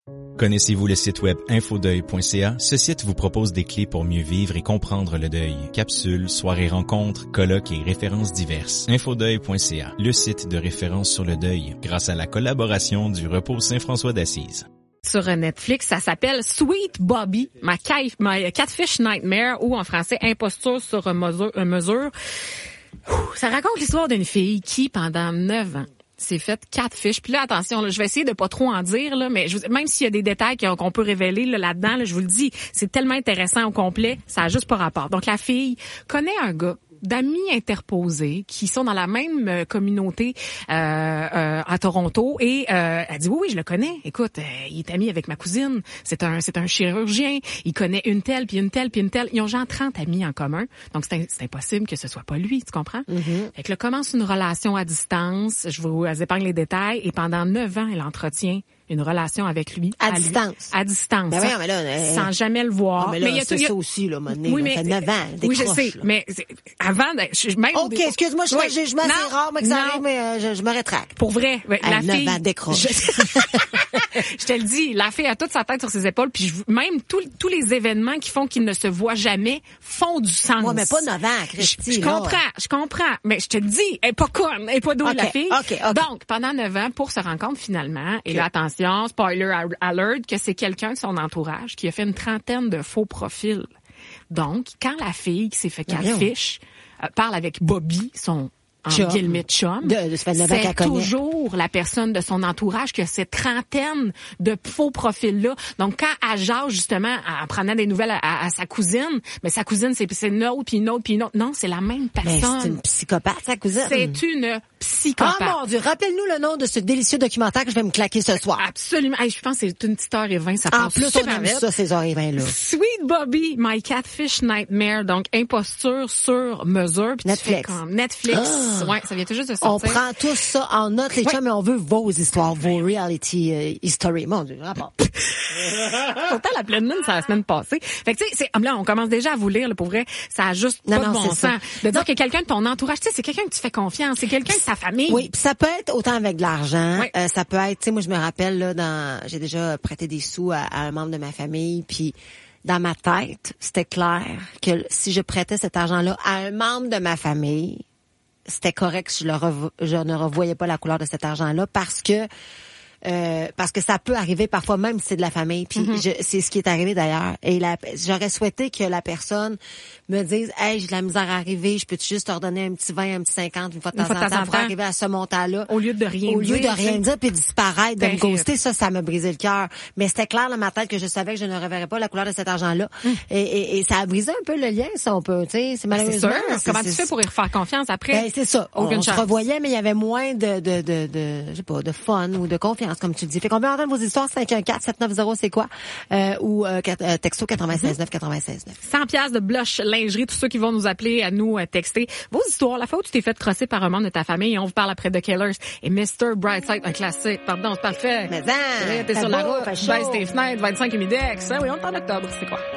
Connaissez-vous le site web infodeuil.ca? Ce site vous propose des clés pour mieux vivre et comprendre le deuil. Capsules, soirées rencontres, colloques et références diverses. Infodeuil.ca, le site de référence sur le deuil, grâce à la collaboration du Repos Saint-François d'Assise. Sur Netflix, ça s'appelle Sweet Bobby, My Catfish Nightmare, ou en français Imposture sur mesure. Ça raconte l'histoire d'une fille qui, pendant 9 ans, s'est faite catfish. Puis là, attention, là, je vais essayer de pas trop en dire, là, mais même s'il y a des détails qu'on peut révéler là-dedans, là, je vous le dis, c'est tellement intéressant au complet, ça a juste pas rapport. Donc, la fille connaît un gars d'amis interposés qui sont dans la même communauté à Toronto, et elle dit oui, je le connais. Écoute, il est ami avec ma cousine. C'est un chirurgien. Il connaît une telle, puis une telle, puis une telle. Ils ont genre 30 amis en commun. Donc c'est impossible que ce soit pas lui, tu comprends? Mm-hmm. Fait que là commence une relation à distance. Je vous épargne les détails, et pendant 9 ans, elle entretient une relation avec lui. À distance. À distance. Ben oui, mais là, sans jamais le voir. Mais là, il y a ça aussi, là, Monet. Oui, mais ça fait 9 ans. Oui, je sais. Là. Mais avant, même. OK, excuse-moi, je fais jugement, c'est rare, mais que ça arrive, mais je me rétracte. Pour vrai. La 9 fille. ans, décroche. Je te le dis, la fille a toute sa tête sur ses épaules, puis même tous les événements qui font qu'ils ne se voient jamais font du sens. Ouais, mais pas 9 ans, Christy. Je comprends. Mais je te le dis, elle est pas conne, elle est pas douée, la fille. OK. Donc, pendant 9 ans, pour se rencontrer finalement, et là, attention, spoiler alert, que c'est quelqu'un de son entourage qui a fait une 30aine de faux profils. Donc, quand la fille qui s'est fait catfish parle avec Bobby, son guillemets chum, c'est toujours la personne de son entourage qui a cette 30aine de faux profils-là. Donc, quand elle jase, justement, en prenant des nouvelles à sa cousine, mais sa cousine, c'est une autre, puis une autre, puis une autre. Non, c'est la même personne. Mais c'est une psychopathe, sa cousine. C'est une psychopathe. Oh mon Dieu, rappelle-nous le nom de ce délicieux documentaire que je vais me claquer ce soir. Absolument. Hey, je pense que c'est une petite heure et 20, ça en passe plus, on aime ça, ces heures et 20 là. Sweet Bobby, My Catfish Nightmare, donc imposture sur mesure. Puis Netflix. Netflix. Ouais, ça vient tout juste de sortir. On prend tous ça en note, les chums, mais on veut vos histoires, vos reality history. Mon Dieu, rapport. Pourtant, la pleine lune, c'est la semaine passée. Fait que, tu sais, là, on commence déjà à vous lire, là, pour vrai. Ça a juste pas de bon sens. De dire que quelqu'un de ton entourage, tu sais, c'est quelqu'un que tu fais confiance. C'est quelqu'un de ta famille. Oui, puis ça peut être autant avec de l'argent. Oui. Ça peut être, tu sais, moi, je me rappelle, là, j'ai déjà prêté des sous à un membre de ma famille, puis dans ma tête, c'était clair que si je prêtais cet argent-là à un membre de ma famille, c'était correct si je ne revoyais pas la couleur de cet argent-là, parce que ça peut arriver parfois, même si c'est de la famille. Puis c'est ce qui est arrivé d'ailleurs. Et j'aurais souhaité que la personne me dise, hey, j'ai de la misère à arriver, je peux juste te redonner un petit 20, un petit 50 une fois de temps en temps pour arriver à ce montant-là. Au lieu de rien dire puis disparaître, de me ghoster, ça m'a brisé le cœur. Mais c'était clair dans ma tête que je savais que je ne reverrais pas la couleur de cet argent-là. Et ça a brisé un peu le lien, ça, on peut, tu sais, c'est malheureusement. C'est sûr. Comment tu fais pour y refaire confiance après? Ben, c'est ça. On se revoyait, mais il y avait moins je sais pas, de fun ou de confiance, comme tu dis. Fait qu'on veut entendre vos histoires, 514-790, c'est quoi? Ou texto 96.9, 96.9. 100$ de blush lingerie, tous ceux qui vont nous appeler, à nous texter vos histoires. La fois où tu t'es fait crosser par un membre de ta famille, et on vous parle après de Killers et Mr. Brightside, un classique. Pardon, c'est parfait. Mais t'es sur la route, baisse tes fenêtres, 25 humidex. Oui, on est en octobre, c'est quoi?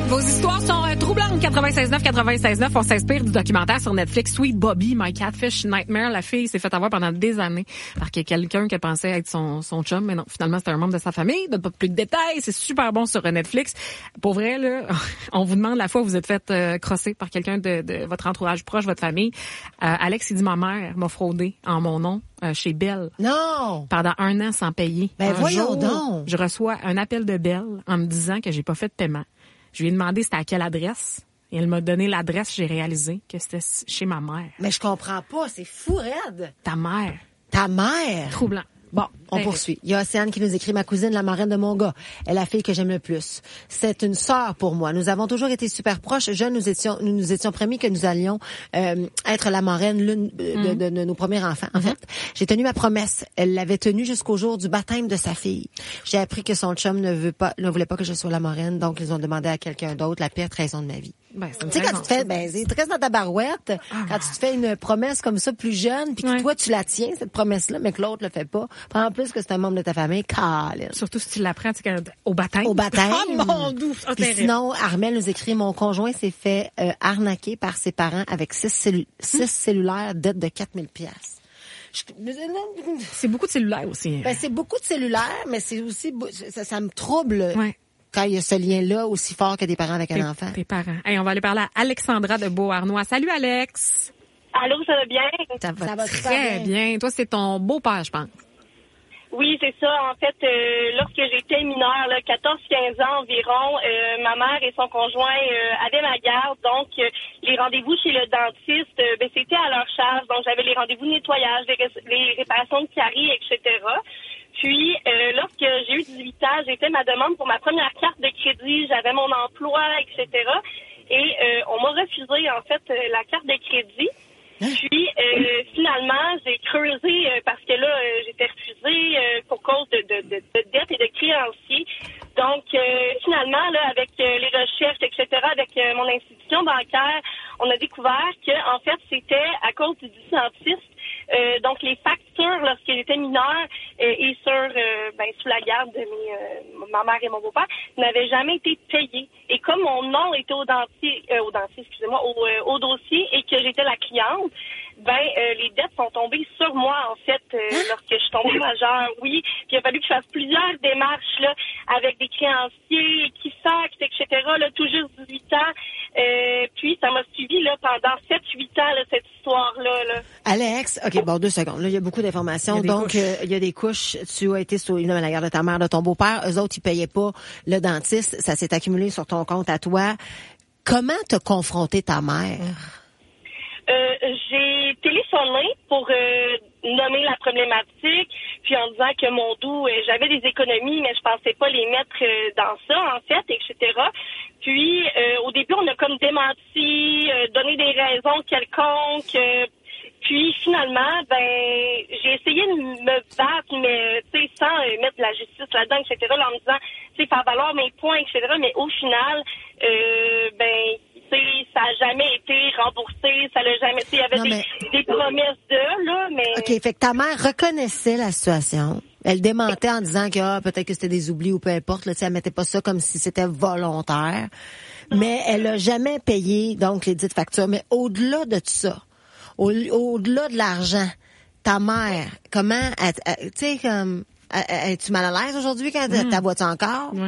Vos histoires sont troublantes. 96.9. On s'inspire du documentaire sur Netflix Sweet Bobby, My Catfish Nightmare. La fille s'est fait avoir pendant des années par quelqu'un qui pensait être son chum, mais non, finalement c'était un membre de sa famille. Donne pas plus de détails. C'est super bon sur Netflix. Pour vrai, là, on vous demande la fois où vous êtes fait crosser par quelqu'un de votre entourage proche, votre famille. Alex, il dit ma mère m'a fraudé en mon nom chez Belle. Non! Pendant 1 an sans payer. Ben voyons jour, donc! Je reçois un appel de Belle en me disant que j'ai pas fait de paiement. Je lui ai demandé c'était à quelle adresse. Et elle m'a donné l'adresse. J'ai réalisé que c'était chez ma mère. Mais je comprends pas. C'est fou raide. Ta mère. Ta mère? Troublant. Bon, on poursuit. Il y a Océane qui nous écrit: ma cousine, la marraine de mon gars, est la fille que j'aime le plus. C'est une sœur pour moi. Nous avons toujours été super proches. Jeunes, nous nous étions promis que nous allions être la marraine l'une de nos premiers enfants. En fait, j'ai tenu ma promesse. Elle l'avait tenue jusqu'au jour du baptême de sa fille. J'ai appris que son chum ne voulait pas que je sois la marraine, donc ils ont demandé à quelqu'un d'autre, la pire trahison de ma vie. Ben, Tu sais, quand tu te fais, c'est très dans ta barouette, quand tu te fais une promesse comme ça plus jeune, puis que toi, tu la tiens, cette promesse-là, mais que l'autre le fait pas. Puis en plus que c'est un membre de ta famille, Colin. Surtout si tu l'apprends au baptême. Au baptême. Oh mon Dieu! Puis sinon, Armel nous écrit: mon conjoint s'est fait arnaquer par ses parents avec 6 cellulaires, dette de 4000 pièces. C'est beaucoup de cellulaires aussi. Ben, c'est beaucoup de cellulaires, mais c'est aussi, ça me trouble. Ouais. Quand il y a ce lien-là aussi fort que des parents avec un enfant. Tes parents. Hey, on va aller parler à Alexandra de Beauharnois. Salut, Alex. Allô, ça va bien? Ça va très bien. Toi, c'est ton beau-père, je pense. Oui, c'est ça. En fait, lorsque j'étais mineure, 14-15 ans environ, ma mère et son conjoint avaient ma garde. Donc, les rendez-vous chez le dentiste, c'était à leur charge. Donc, j'avais les rendez-vous de nettoyage, les réparations de caries, etc. Puis, lorsque j'ai eu 18 ans, j'ai fait ma demande pour ma première carte de crédit. J'avais mon emploi, etc. Et on m'a refusé, en fait, la carte de crédit. Puis, finalement, j'ai creusé parce que là, j'étais refusée pour cause de dettes et de créanciers. Donc, finalement, là, avec les recherches, etc., avec mon institution bancaire, on a découvert que, en fait, c'était à cause du dentiste. Donc, les factures, lorsque j'étais mineure et sous la garde de ma mère et mon beau-père, n'avaient jamais été payées. Et comme mon nom était au dossier et que j'étais la cliente, les dettes sont tombées sur moi, en fait, lorsque je suis tombée majeure, oui. Puis il a fallu que je fasse plusieurs démarches, là, avec des créanciers, Equifax, etc., là, tout juste 18 ans. Puis ça m'a suivi, là, pendant 7-8 ans, là, cette histoire-là, là. Alex, OK, bon, 2 secondes. Là, il y a beaucoup d'informations. Donc, il y a des couches. Tu as été sur la garde de ta mère, de ton beau-père. Eux autres, ils payaient pas le dentiste. Ça s'est accumulé sur ton compte à toi. Comment t'as confronté ta mère? J'ai téléphoné pour nommer la problématique, puis en disant que mon doux, j'avais des économies, mais je pensais pas les mettre dans ça, en fait, etc. Puis, au début, on a comme démenti, donné des raisons quelconques. Puis, finalement, j'ai essayé de me battre, mais, tu sais, sans mettre de la justice là-dedans, etc., là, en me disant, tu sais, faire valoir mes points, etc., mais au final, ça n'a jamais été remboursé, ça l'a jamais, il y avait des promesses là, mais... OK, fait que ta mère reconnaissait la situation. Elle démentait en disant que peut-être que c'était des oublis ou peu importe, là, elle mettait pas ça comme si c'était volontaire. Mais elle a jamais payé, donc, les dites factures. Mais au-delà de tout ça, au-delà de l'argent, ta mère, comment, tu sais, comme, es-tu mal à l'aise aujourd'hui quand ta vois-tu encore? Ouais.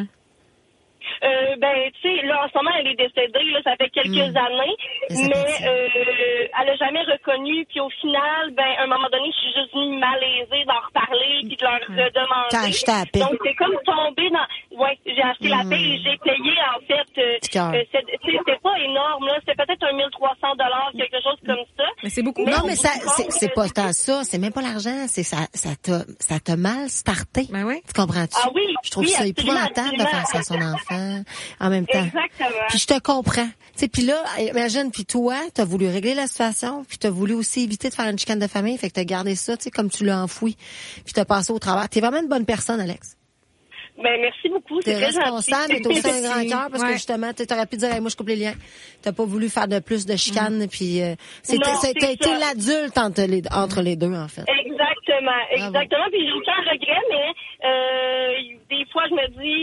Tu sais, là, en ce moment, elle est décédée, là, ça fait quelques années, mais elle a jamais reconnu, puis au final, à un moment donné, je suis juste venue malaisée d'en reparler, puis de leur redemander. T'as acheté la paix. Donc, c'est comme tombé dans... Ouais, j'ai acheté la paix et j'ai payé, en fait, c'était pas énorme, là, c'était peut-être $1,300, quelque chose comme ça. Mais c'est beaucoup. Non, mais c'est pas tant ça, c'est même pas l'argent, c'est ça t'a mal starté. Ben oui. Tu comprends-tu? Ah oui. Je trouve ça épouvantable de faire ça à son enfant. En même temps. Exactement. Puis je te comprends. Tu sais, puis là, imagine, puis toi, t'as voulu régler la situation, puis t'as voulu aussi éviter de faire une chicane de famille, fait que t'as gardé ça, tu sais, comme tu l'as enfoui, puis t'as passé au travers. T'es vraiment une bonne personne, Alex. Merci beaucoup. T'es responsable, mais t'as aussi un grand cœur, parce que justement, t'aurais pu dire, hey, moi, je coupe les liens. T'as pas voulu faire de plus de chicanes, puis t'as été l'adulte entre les deux, en fait. Exactement. Puis j'ai aucun regret, mais des fois, je me dis,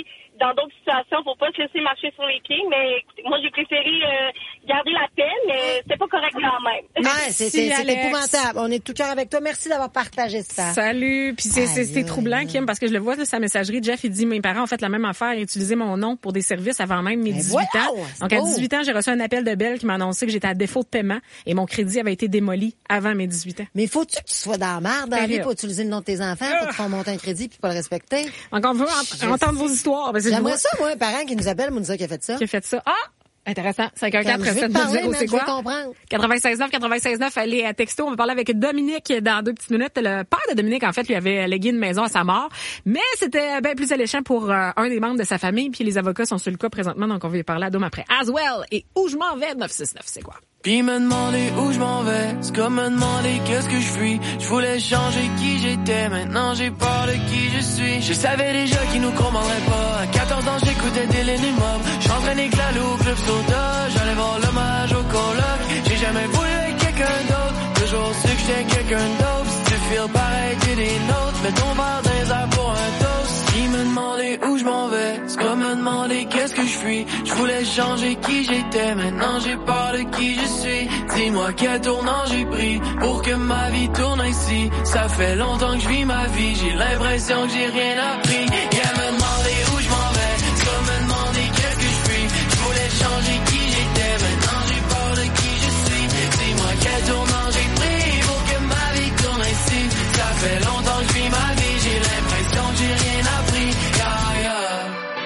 dans d'autres situations, faut pas se laisser marcher sur les pieds. Mais écoutez, moi, j'ai préféré garder la paix, mais c'était pas correct quand même. Ouais, c'est épouvantable. On est tout cœur avec toi. Merci d'avoir partagé ça. Salut. Puis c'est troublant, Kim, parce que je le vois, là, sa messagerie. Jeff, il dit, mes parents ont fait la même affaire et utilisé mon nom pour des services avant même mes 18 ans. Donc, à 18 ans, j'ai reçu un appel de Bell qui m'a annoncé que j'étais à défaut de paiement et mon crédit avait été démoli avant mes 18 ans. Mais faut-tu que tu sois dans la merde dans la vie pour utiliser le nom de tes enfants, pour te faire monter un crédit puis pas le respecter? Donc, on veut entendre vos histoires. J'aimerais ça, moi, un parent qui nous appelle, nous dire qu'il a fait ça. Qui a fait ça. Ah! Intéressant. 514-790, c'est quoi? 96.9, allez à texto. On va parler avec Dominique dans 2 petites minutes. Le père de Dominique, en fait, lui avait légué une maison à sa mort. Mais c'était bien plus alléchant pour un des membres de sa famille. Puis les avocats sont sur le cas présentement, donc on va y parler à Dom après. Aswell et Où je m'en vais, 969, c'est quoi? Puis me demander où je m'en vais, c'est comme me demander qu'est-ce que je fuis. Je voulais changer qui j'étais, maintenant j'ai peur de qui je suis. Je savais déjà qu'ils nous commanderait pas. À 14 ans j'écoutais Dylan et Mob. J'entraînais que la loup, club soda. J'allais voir l'hommage au coloc. J'ai jamais voulu être quelqu'un d'autre. Toujours su que j'étais quelqu'un d'autre. Si tu feels pareil t'es des nôtres. Mets ton verre dans les airs pour un toast. Puis me demander où je m'en vais, c'est comme me demander qu'est-ce que je fuis. Je voulais changer qui j'étais, maintenant j'ai peur de qui je suis. Dis-moi quel tournant j'ai pris pour que ma vie tourne ainsi. Ça fait longtemps que je vis ma vie, j'ai l'impression que j'ai rien appris. Yeah, me demander où je m'en vais, c'est comme me demander qu'est-ce que je fuis. Je voulais changer qui j'étais, maintenant j'ai peur de qui je suis. Dis-moi quel tournant j'ai pris pour que ma vie tourne ainsi. Ça fait longtemps que je vis ma vie, j'ai l'impression que j'ai rien appris. Yeah, yeah.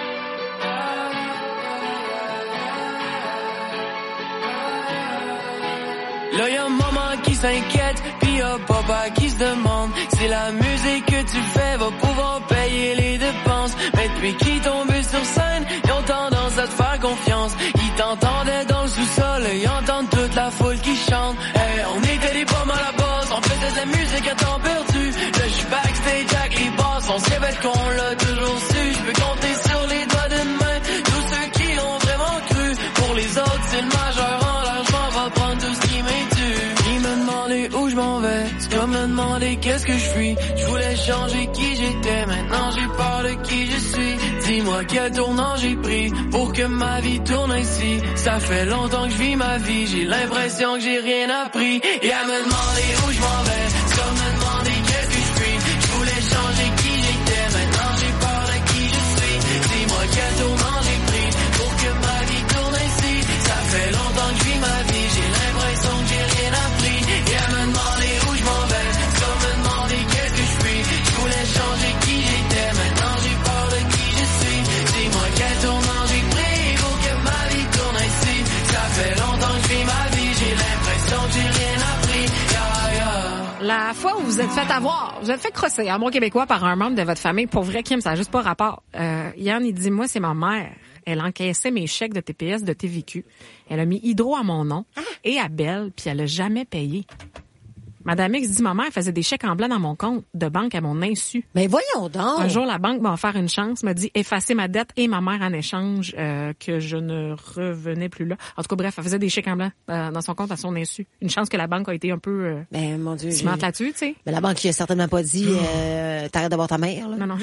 Là y'a maman qui s'inquiète, pis y'a papa qui se demande si la musique que tu fais va pouvoir payer les dépenses. Mais depuis qu'ils tombent sur scène, ils ont tendance à te faire confiance. Ils t'entendaient dans le sous-sol, ils entendent toute la foule qui chante. Hey, on était des pommes à la base, on faisait de la musique à temps perdu. Là j'suis backstage avec les basses, on se répète qu'on l'a toujours su. J'peux compter sur les doigts d'une main tous ceux qui l'ont vraiment cru. Pour les autres c'est le majeur en l'argent, va prendre tout ce qui m'est dû. Ils me demandaient où je m'en vais, c'est comme me demander qu'est-ce que je fuis. Je voulais changer qui j'étais, maintenant j'ai peur de qui je suis. Dis-moi quel tournant j'ai pris pour que ma vie tourne ainsi. Ça fait longtemps que je vis ma vie, j'ai l'impression que j'ai rien appris. Et à me demander où je m'en vais, c'est comme me demander qu'est-ce que je fuis. Je voulais changer qui j'étais, maintenant j'ai peur de qui je suis. Dis-moi quel tournant j'ai pris pour que ma vie tourne ainsi. Ça fait longtemps que je vis ma vie, j'ai l'impression que j'ai rien appris. Et à me demander où je m'en vais, c'est comme me demander qu'est-ce que je suis. Je voulais changer qui j'étais, maintenant j'ai peur de qui je suis. Dis-moi quel tournant j'ai pris pour que ma vie tourne ainsi. Ça fait longtemps que je vis ma vie, j'ai l'impression que j'ai rien appris. Yeah, yeah. La fois où vous êtes fait avoir, vous êtes fait crosser en bon québécois par un membre de votre famille, pour vrai, Kim, ça n'a juste pas rapport. Yann, il dit, moi, c'est ma mère. Elle encaissait mes chèques de TPS, de TVQ. Elle a mis Hydro à mon nom et à Belle, puis elle a jamais payé. Madame X dit, ma mère faisait des chèques en blanc dans mon compte de banque à mon insu. Mais voyons donc! Un jour, la banque m'a offert une chance, m'a dit effacer ma dette et ma mère en échange que je ne revenais plus là. En tout cas, bref, elle faisait des chèques en blanc dans son compte à son insu. Une chance que la banque a été un peu ben, mon Dieu, cimente là-dessus, tu sais. Mais la banque qui a certainement pas dit t'arrêtes d'avoir ta mère. Là. Non.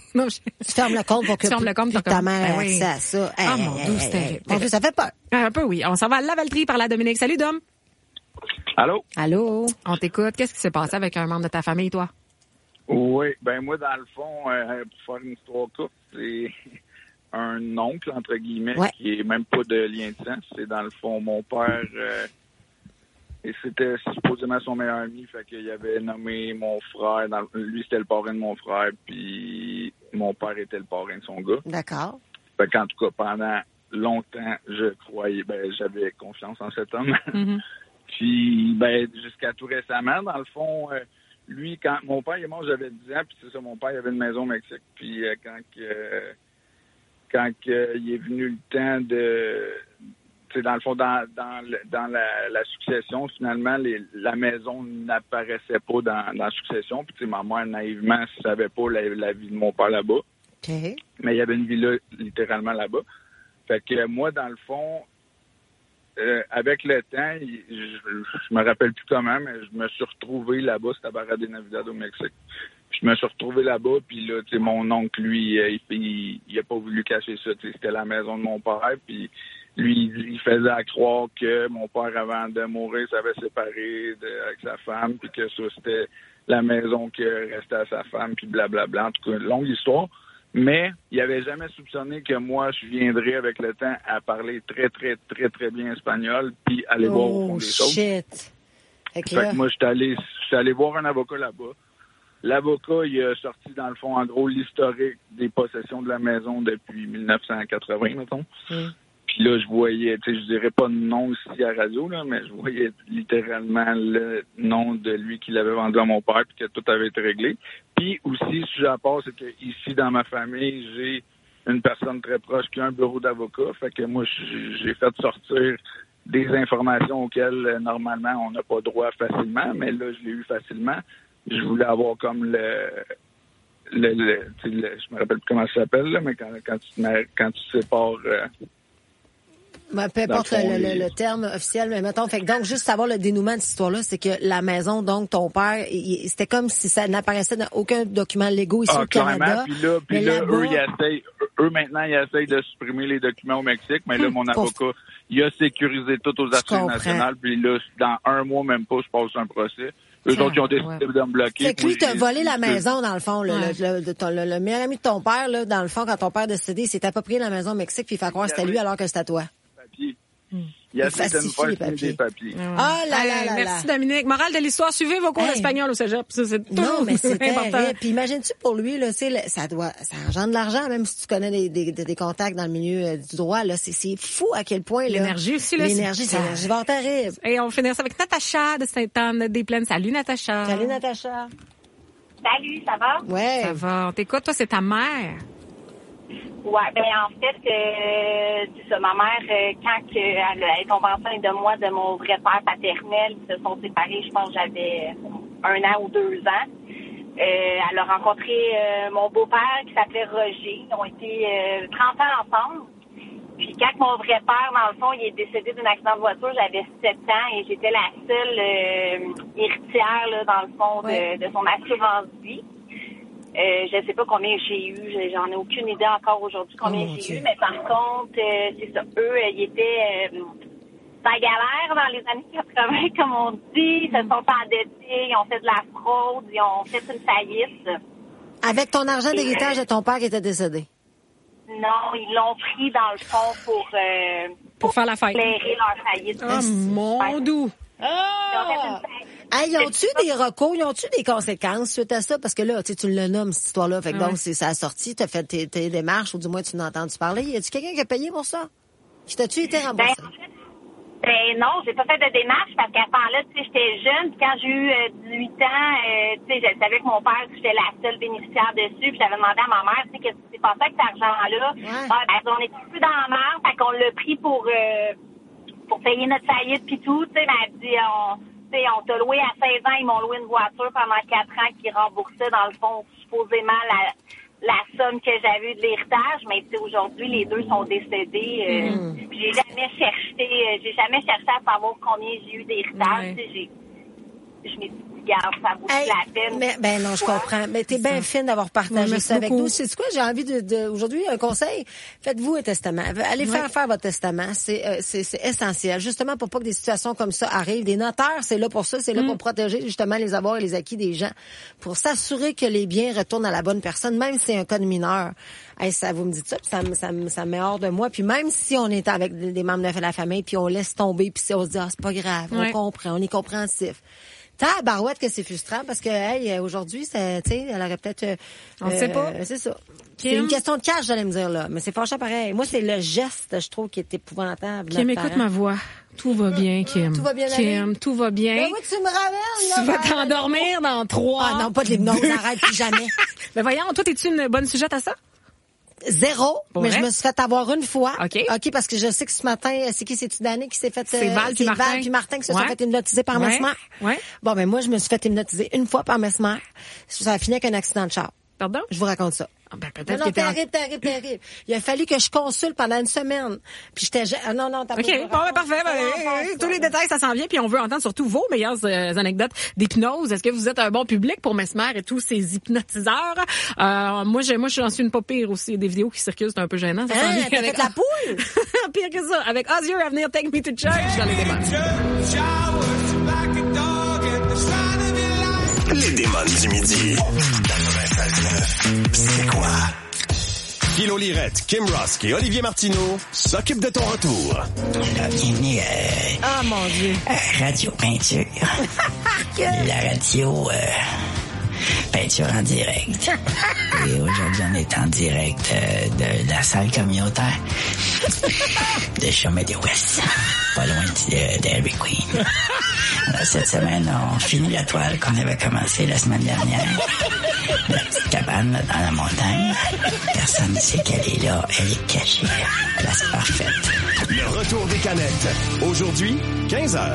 Tu fermes le compte pour que ta mère ben oui. ait accès à ça. Ah mon Dieu, c'était... Mon Dieu, ça fait peur. Un peu, oui. On s'en va à Lavaltrie par la Dominique. Salut, Dom. Allô? Allô? On t'écoute. Qu'est-ce qui s'est passé avec un membre de ta famille, toi? Oui, ben moi, dans le fond, pour faire une histoire courte, c'est un oncle, entre guillemets, qui est même pas de lien de sang. C'est dans le fond mon père, et c'était supposément son meilleur ami, fait qu'il avait nommé mon frère, lui c'était le parrain de mon frère, puis mon père était le parrain de son gars. D'accord. Fait qu'en tout cas, pendant longtemps, j'avais confiance en cet homme. Mm-hmm. Puis, jusqu'à tout récemment, dans le fond, lui, quand mon père est mort, j'avais 10 ans, puis c'est ça, mon père, il avait une maison au Mexique. Puis, quand il est venu le temps de... Tu sais, dans le fond, dans la succession, finalement, la maison n'apparaissait pas dans la succession. Puis, tu sais, ma mère, naïvement, ne savait pas la vie de mon père là-bas. OK. Mais il y avait une villa littéralement là-bas. Fait que moi, dans le fond... avec le temps, je me rappelle plus comment, mais je me suis retrouvé là-bas, c'était à Barra de Navidad au Mexique. Puis je me suis retrouvé là-bas, puis là, tu sais, mon oncle, lui, il a pas voulu cacher ça, tu sais, c'était la maison de mon père, puis lui, il faisait à croire que mon père, avant de mourir, s'avait séparé avec sa femme, puis que ça, c'était la maison qui restait à sa femme, puis blablabla. En tout cas, longue histoire. Mais il avait jamais soupçonné que moi, je viendrais avec le temps à parler très, très, très, très bien espagnol, puis aller voir au fond des choses. Fait que moi, je suis allé voir un avocat là-bas. L'avocat, il a sorti, dans le fond, en gros, l'historique des possessions de la maison depuis 1980, mettons. Puis là, je voyais, tu sais, je dirais pas de nom ici à la radio, là, mais je voyais littéralement le nom de lui qui l'avait vendu à mon père, puis que tout avait été réglé. Puis aussi, si j'apporte, c'est que ici, dans ma famille, j'ai une personne très proche qui a un bureau d'avocat. Fait que moi, j'ai fait sortir des informations auxquelles, normalement, on n'a pas droit facilement, mais là, je l'ai eu facilement. Je voulais avoir comme je me rappelle plus comment ça s'appelle, là, mais quand tu sépares... peu importe le terme officiel, mais mettons, fait que donc, juste savoir le dénouement de cette histoire-là, c'est que la maison, donc, ton père, c'était comme si ça n'apparaissait dans aucun document légaux ici au Canada. Puis là, eux, maintenant, ils essayent de supprimer les documents au Mexique, mais là, mon avocat, il a sécurisé tout aux archives nationales, puis là, dans un mois, même pas, je passe un procès. Eux autres, ils ont décidé de me bloquer. Fait que lui, t'as volé la maison, dans le fond. Le meilleur ami de ton père, là, dans le fond, quand ton père est décédé, il s'est approprié la maison au Mexique, puis il fait croire que c'était lui alors que c'était toi. Il a essayé de me faire signer des papiers. Ah là là là. Merci Dominique. Morale de l'histoire, suivez vos cours d'espagnol au cégep. Ça, c'est toujours important. Puis imagine-tu pour lui, là, ça engendre de l'argent, même si tu connais des contacts dans le milieu du droit, là. C'est fou à quel point, là. L'énergie aussi, là. L'énergie, c'est énergivore terrible. Et on va finir ça avec Natacha de Sainte-Anne-des-Plaines. Salut, Natacha. Salut, Natacha. Salut, ça va? Ouais. Ça va. On t'écoute, toi, c'est ta mère. Ouais, ben en fait, c'est ça. Ma mère, quand elle est tombée enceinte de moi, de mon vrai père paternel, ils se sont séparés, je pense que j'avais 1 an ou 2 ans. Elle a rencontré mon beau-père qui s'appelait Roger. Ils ont été 30 ans ensemble. Puis quand mon vrai père, dans le fond, il est décédé d'un accident de voiture, j'avais 7 ans et j'étais la seule héritière, là, dans le fond, de son assurance vie. Je sais pas combien j'ai eu, j'en ai aucune idée encore aujourd'hui combien j'ai eu, mais par contre, c'est ça, eux, ils étaient dans la galère dans les années 80, comme on dit, ils se sont endettés, ils ont fait de la fraude, ils ont fait une faillite. Avec ton argent d'héritage de ton père qui était décédé? Non, ils l'ont pris dans le fond pour faire la fête. Éclairer leur faillite. Oh mon doux! Hey, ils ont-tu des recours, ils ont-tu des conséquences suite à ça? Parce que là, tu le nommes, cette histoire-là. Fait que donc, ça a sorti, t'as fait tes démarches, ou du moins, tu n'as entendu parler. Y a-tu quelqu'un qui a payé pour ça? T'as-tu été remboursé? Non, j'ai pas fait de démarche parce qu'à ce temps-là, tu sais, j'étais jeune. Puis quand j'ai eu 18 ans, tu sais, je savais que mon père, j'étais la seule bénéficiaire dessus. Puis j'avais demandé à ma mère, tu sais, qu'est-ce qui s'est passé avec cet argent-là? On était plus dans la merde, fait qu'on l'a pris pour payer notre faillite puis tout. Tu sais, elle dit, on t'a loué à 16 ans, ils m'ont loué une voiture pendant 4 ans qui remboursait, dans le fond, supposément la somme que j'avais eu de l'héritage, mais tu sais, aujourd'hui, les deux sont décédés. J'ai jamais cherché à savoir combien j'ai eu d'héritage. Tu sais, je me suis dit, garde, ça vaut la peine. Mais, non, je comprends. Mais t'es bien fine d'avoir partagé ça avec nous. C'est quoi? J'ai envie aujourd'hui, un conseil. Faites-vous un testament. Allez faire votre testament. C'est essentiel. Justement, pour pas que des situations comme ça arrivent. Des notaires, c'est là pour ça. C'est là pour protéger, justement, les avoirs et les acquis des gens. Pour s'assurer que les biens retournent à la bonne personne, même si c'est un cas de mineur. Hey, ça, vous me dites ça, puis ça me met hors de moi. Puis même si on est avec des membres de la famille, puis on laisse tomber, puis on se dit, c'est pas grave, on comprend, on est compréhensif. Barouette que c'est frustrant parce que aujourd'hui, tu sais, elle aurait peut-être on sait pas. C'est ça. C'est une question de cash, j'allais me dire là, mais c'est fâchant pareil. Moi, c'est le geste, je trouve, qui est épouvantable. Kim, écoute ma voix. Tout va bien, Kim. Tout va bien, Kim, tout va bien. Ben oui, tu me ramènes, là. Tu vas t'endormir dans 3. Ah non, pas de l'hypnose, arrête plus jamais. Mais voyons, toi, es-tu une bonne sujette à ça? 0, mais je me suis fait avoir une fois. OK, parce que je sais que ce matin, c'est qui, c'est Danny qui s'est fait... C'est Val puis Martin qui se sont fait hypnotiser par Mesmer. Ouais. Bon, ben moi, je me suis fait hypnotiser une fois par Mesmer. Ça a fini avec un accident de char. Pardon? Je vous raconte ça. Ben, peut-être non, terrible. Il a fallu que je consulte pendant une semaine. Puis j'étais... non, t'as pas... OK, bon, ben, parfait. Tous les détails, ça s'en vient. Puis on veut entendre surtout vos meilleures anecdotes d'hypnose. Est-ce que vous êtes un bon public pour Mesmer et tous ces hypnotiseurs? Moi, j'en suis une pas pire aussi. Des vidéos qui circulent, c'est un peu gênant. Ça s'en vient avec la poule? Pire que ça. Avec Ozzy Avenir, Take Me to Church dans les démons. Les démons du midi. C'est quoi? Philo Lirette, Kim Rusk et Olivier Martineau s'occupent de ton retour. Bienvenue Ah, mon Dieu. Radio Peinture. La radio Peinture en direct. Et aujourd'hui, on est en direct de la salle communautaire de Chemin de l'Ouest, pas loin de Harry Queen. Alors, cette semaine, on finit la toile qu'on avait commencé la semaine dernière. La petite cabane là, dans la montagne. Personne ne sait qu'elle est là. Elle est cachée. Place parfaite. Le retour des canettes. Aujourd'hui, 15h.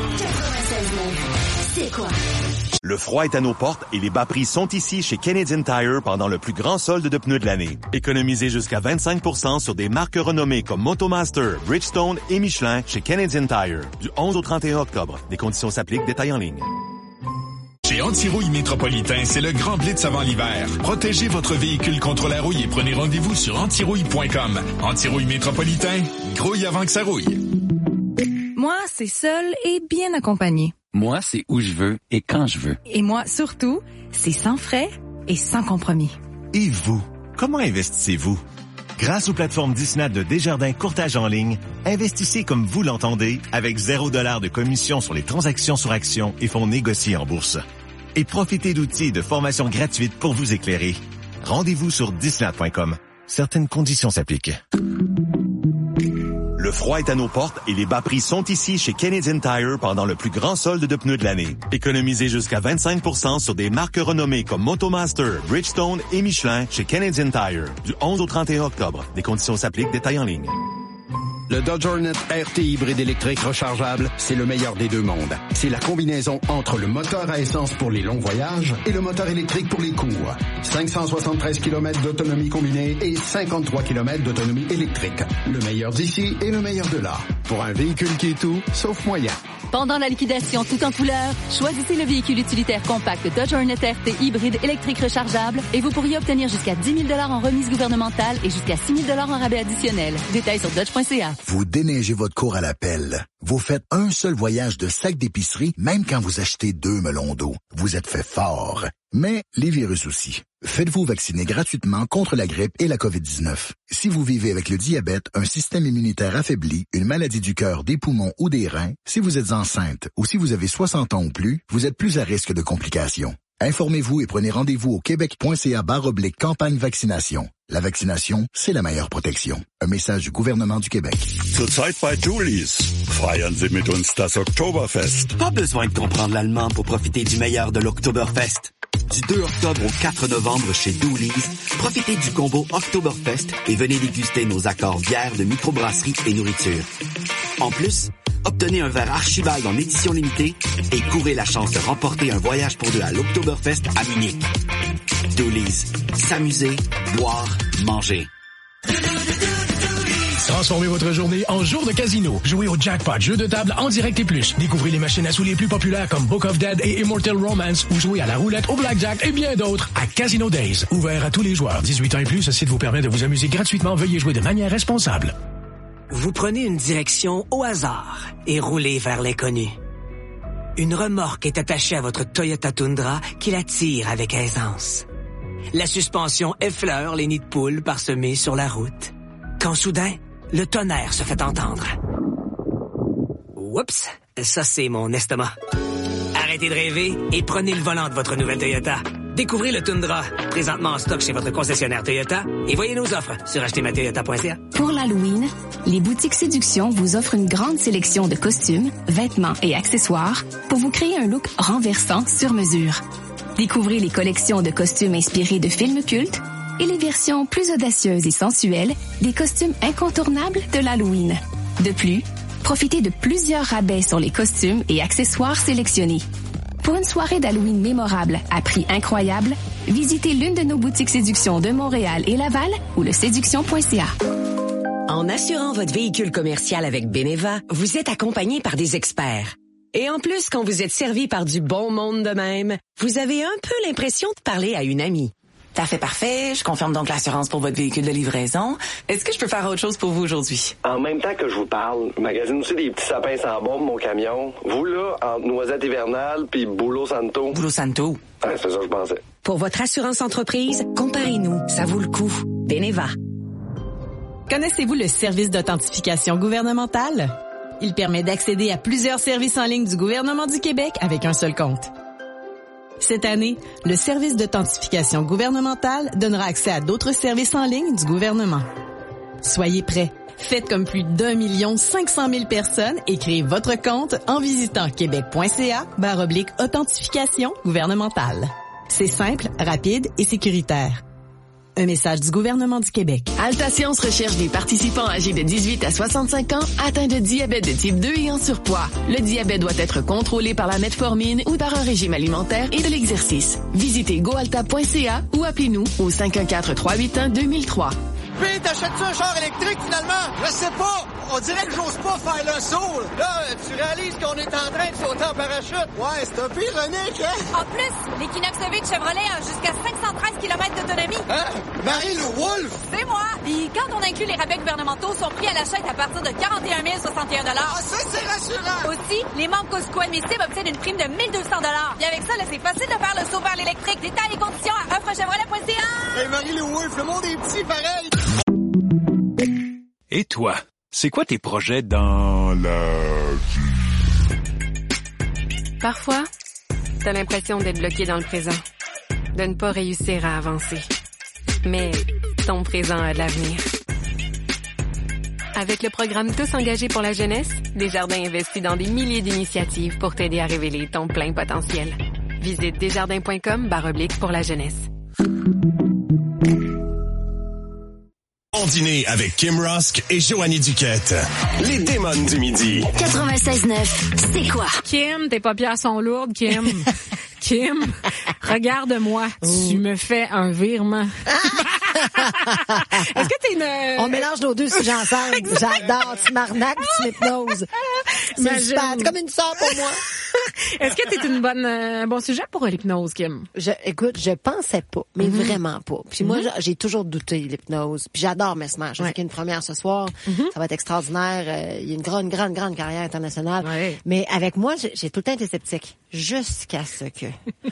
C'est quoi? Le froid est à nos portes et les bas prix sont ici chez Canadian Tire pendant le plus grand solde de pneus de l'année. Économisez jusqu'à 25% sur des marques renommées comme Motomaster, Bridgestone et Michelin chez Canadian Tire. Du 11 au 31 octobre. Des conditions s'appliquent, détails en ligne. Chez Anti-Rouille Métropolitain, c'est le grand blitz avant l'hiver. Protégez votre véhicule contre la rouille et prenez rendez-vous sur antirouille.com. Anti-Rouille Métropolitain, grouille avant que ça rouille. Moi, c'est seul et bien accompagné. Moi, c'est où je veux et quand je veux. Et moi, surtout, c'est sans frais et sans compromis. Et vous, comment investissez-vous? Grâce aux plateformes Disney de Desjardins Courtage en ligne, investissez comme vous l'entendez avec 0$ de commission sur les transactions sur actions et fonds négociés en bourse. Et profitez d'outils et de formations gratuites pour vous éclairer. Rendez-vous sur disney.com. Certaines conditions s'appliquent. Le froid est à nos portes et les bas prix sont ici chez Canadian Tire pendant le plus grand solde de pneus de l'année. Économisez jusqu'à 25% sur des marques renommées comme Motomaster, Bridgestone et Michelin chez Canadian Tire. Du 11 au 31 octobre. Des conditions s'appliquent, détails en ligne. Le Dodge Hornet RT hybride électrique rechargeable, c'est le meilleur des deux mondes. C'est la combinaison entre le moteur à essence pour les longs voyages et le moteur électrique pour les courts. 573 km d'autonomie combinée et 53 km d'autonomie électrique. Le meilleur d'ici et le meilleur de là. Pour un véhicule qui est tout, sauf moyen. Pendant la liquidation tout en couleur, choisissez le véhicule utilitaire compact Dodge Hornet RT hybride électrique rechargeable et vous pourriez obtenir jusqu'à 10 000 $ en remise gouvernementale et jusqu'à 6 000 $ en rabais additionnel. Détails sur dodge.ca. Vous déneigez votre cour à la pelle. Vous faites un seul voyage de sac d'épicerie, même quand vous achetez 2 melons d'eau. Vous êtes fait fort. Mais les virus aussi. Faites-vous vacciner gratuitement contre la grippe et la COVID-19. Si vous vivez avec le diabète, un système immunitaire affaibli, une maladie du cœur, des poumons ou des reins, si vous êtes enceinte ou si vous avez 60 ans ou plus, vous êtes plus à risque de complications. Informez-vous et prenez rendez-vous au québec.ca/campagne vaccination. La vaccination, c'est la meilleure protection. Un message du gouvernement du Québec. Zurzeit bei Julis. Feiern Sie mit uns das Oktoberfest. Pas besoin de comprendre l'allemand pour profiter du meilleur de l'Oktoberfest. Du 2 octobre au 4 novembre chez Doolies, profitez du combo Oktoberfest et venez déguster nos accords bières de microbrasserie et nourriture. En plus, obtenez un verre Archibald en édition limitée et courez la chance de remporter un voyage pour deux à l'Oktoberfest à Munich. Doolies. S'amuser, boire, manger. Transformez votre journée en jour de casino. Jouez au jackpot, jeux de table en direct et plus. Découvrez les machines à sous les plus populaires comme Book of Dead et Immortal Romance ou jouez à la roulette, au blackjack et bien d'autres à Casino Days. Ouvert à tous les joueurs. 18 ans et plus, ce site vous permet de vous amuser gratuitement. Veuillez jouer de manière responsable. Vous prenez une direction au hasard et roulez vers l'inconnu. Une remorque est attachée à votre Toyota Tundra qui la tire avec aisance. La suspension effleure les nids de poules parsemés sur la route. Quand soudain, le tonnerre se fait entendre. Oups, ça c'est mon estomac. Arrêtez de rêver et prenez le volant de votre nouvelle Toyota. Découvrez le Tundra, présentement en stock chez votre concessionnaire Toyota, et voyez nos offres sur achetermatoyota.ca. Pour l'Halloween, les boutiques Séduction vous offrent une grande sélection de costumes, vêtements et accessoires pour vous créer un look renversant sur mesure. Découvrez les collections de costumes inspirés de films cultes et les versions plus audacieuses et sensuelles des costumes incontournables de l'Halloween. De plus, profitez de plusieurs rabais sur les costumes et accessoires sélectionnés. Pour une soirée d'Halloween mémorable à prix incroyable, visitez l'une de nos boutiques séduction de Montréal et Laval ou le séduction.ca. En assurant votre véhicule commercial avec Beneva, vous êtes accompagné par des experts. Et en plus, quand vous êtes servi par du bon monde de même, vous avez un peu l'impression de parler à une amie. Parfait. Je confirme donc l'assurance pour votre véhicule de livraison. Est-ce que je peux faire autre chose pour vous aujourd'hui? En même temps que je vous parle, je magasine aussi des petits sapins sans bombe, mon camion. Vous là, entre Noisette Hivernale puis Boulot Santo. Boulot Santo? Ouais, c'est ça que je pensais. Pour votre assurance entreprise, comparez-nous. Ça vaut le coup. Beneva. Connaissez-vous le service d'authentification gouvernementale? Il permet d'accéder à plusieurs services en ligne du gouvernement du Québec avec un seul compte. Cette année, le service d'authentification gouvernementale donnera accès à d'autres services en ligne du gouvernement. Soyez prêts. Faites comme plus d'1 500 000 personnes et créez votre compte en visitant québec.ca/authentification gouvernementale. C'est simple, rapide et sécuritaire. Un message du gouvernement du Québec. Altascience recherche des participants âgés de 18 à 65 ans atteints de diabète de type 2 et en surpoids. Le diabète doit être contrôlé par la metformine ou par un régime alimentaire et de l'exercice. Visitez goalta.ca ou appelez-nous au 514-381-2003. Puis, t'achètes-tu un char électrique, finalement? Je sais pas. On dirait que j'ose pas faire le saut. Là, tu réalises qu'on est en train de sauter en parachute. Ouais, c'est un peu ironique, hein? En plus, l'Equinox EV de Chevrolet a jusqu'à 513 km d'autonomie. Hein? Marie-Lou Wolfe? C'est moi. Puis quand on inclut les rabais gouvernementaux, son prix à l'achat est à partir de 41 061 $. Ah, ça, c'est rassurant. Aussi, les membres Costco admissibles obtiennent une prime de 1 200 $. Et avec ça, là, c'est facile de faire le saut vers l'électrique. Détails et conditions à offrechevrolet.ca. Hey, Marie-Lou Wolfe, le monde est petit, pareil. Et toi, c'est quoi tes projets dans la vie? Parfois, t'as l'impression d'être bloqué dans le présent, de ne pas réussir à avancer. Mais ton présent a de l'avenir. Avec le programme Tous engagés pour la jeunesse, Desjardins investit dans des milliers d'initiatives pour t'aider à révéler ton plein potentiel. Visite desjardins.com/pour la jeunesse. Bon dîner avec Kim Rusk et Joanny Duquette. Les démons du midi. 96.9, c'est quoi? Kim, tes paupières sont lourdes, Kim. Kim, regarde-moi. Tu me fais un virement. Est-ce que t'es une... On mélange nos deux sujets ensemble. J'adore. Tu m'arnaques puis tu m'hypnoses. C'est super. T'es comme une sœur pour moi. Est-ce que t'es un bon sujet pour l'hypnose, Kim? Écoute, je pensais pas, mais vraiment pas. Puis moi, j'ai toujours douté l'hypnose. Puis j'adore Mesmer. Je sais qu'il y a une première ce soir. Ça va être extraordinaire. Il y a une grande carrière internationale. Mais avec moi, j'ai tout le temps été sceptique. Jusqu'à ce que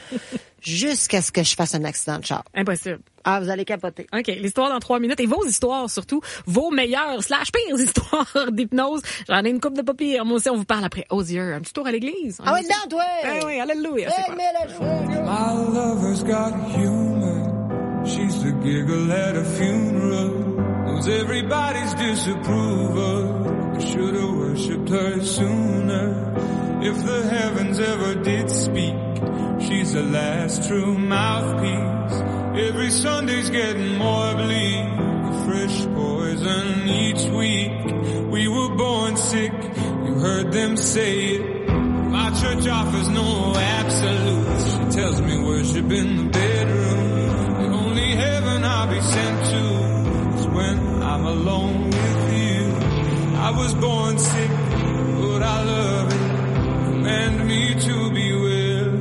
je fasse un accident de char. Impossible. Ah, vous allez capoter. OK. L'histoire dans 3 minutes. Et vos histoires, surtout. Vos meilleures / pires histoires d'hypnose. J'en ai une couple de pas pires. Moi aussi, on vous parle après Osier. Un petit tour à l'église. Ah oui, dedans, toi! Eh oui, alléluia. My lover's got humor. She's the giggle at a funeral. Knows everybody's disapproval. I should have worshipped her sooner. If the heavens ever did speak, she's the last true mouthpiece. Every Sunday's getting more bleak, a fresh poison each week. We were born sick, you heard them say it. My church offers no absolutes. She tells me worship in the bedroom. The only heaven I'll be sent to is when I'm alone with you. I was born sick, but I love it. Command me to be well.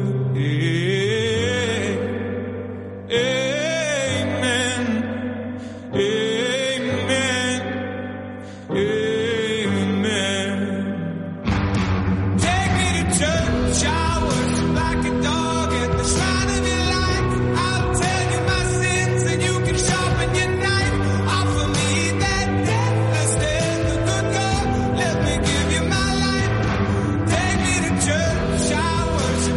Amen. Amen. Amen. Take me to church. I worship like a dog at the shrine of your life. I'll tell you my sins and you can sharpen your knife. Offer me that deathless death, the good God. Let me give you my life. Take me to church. I worship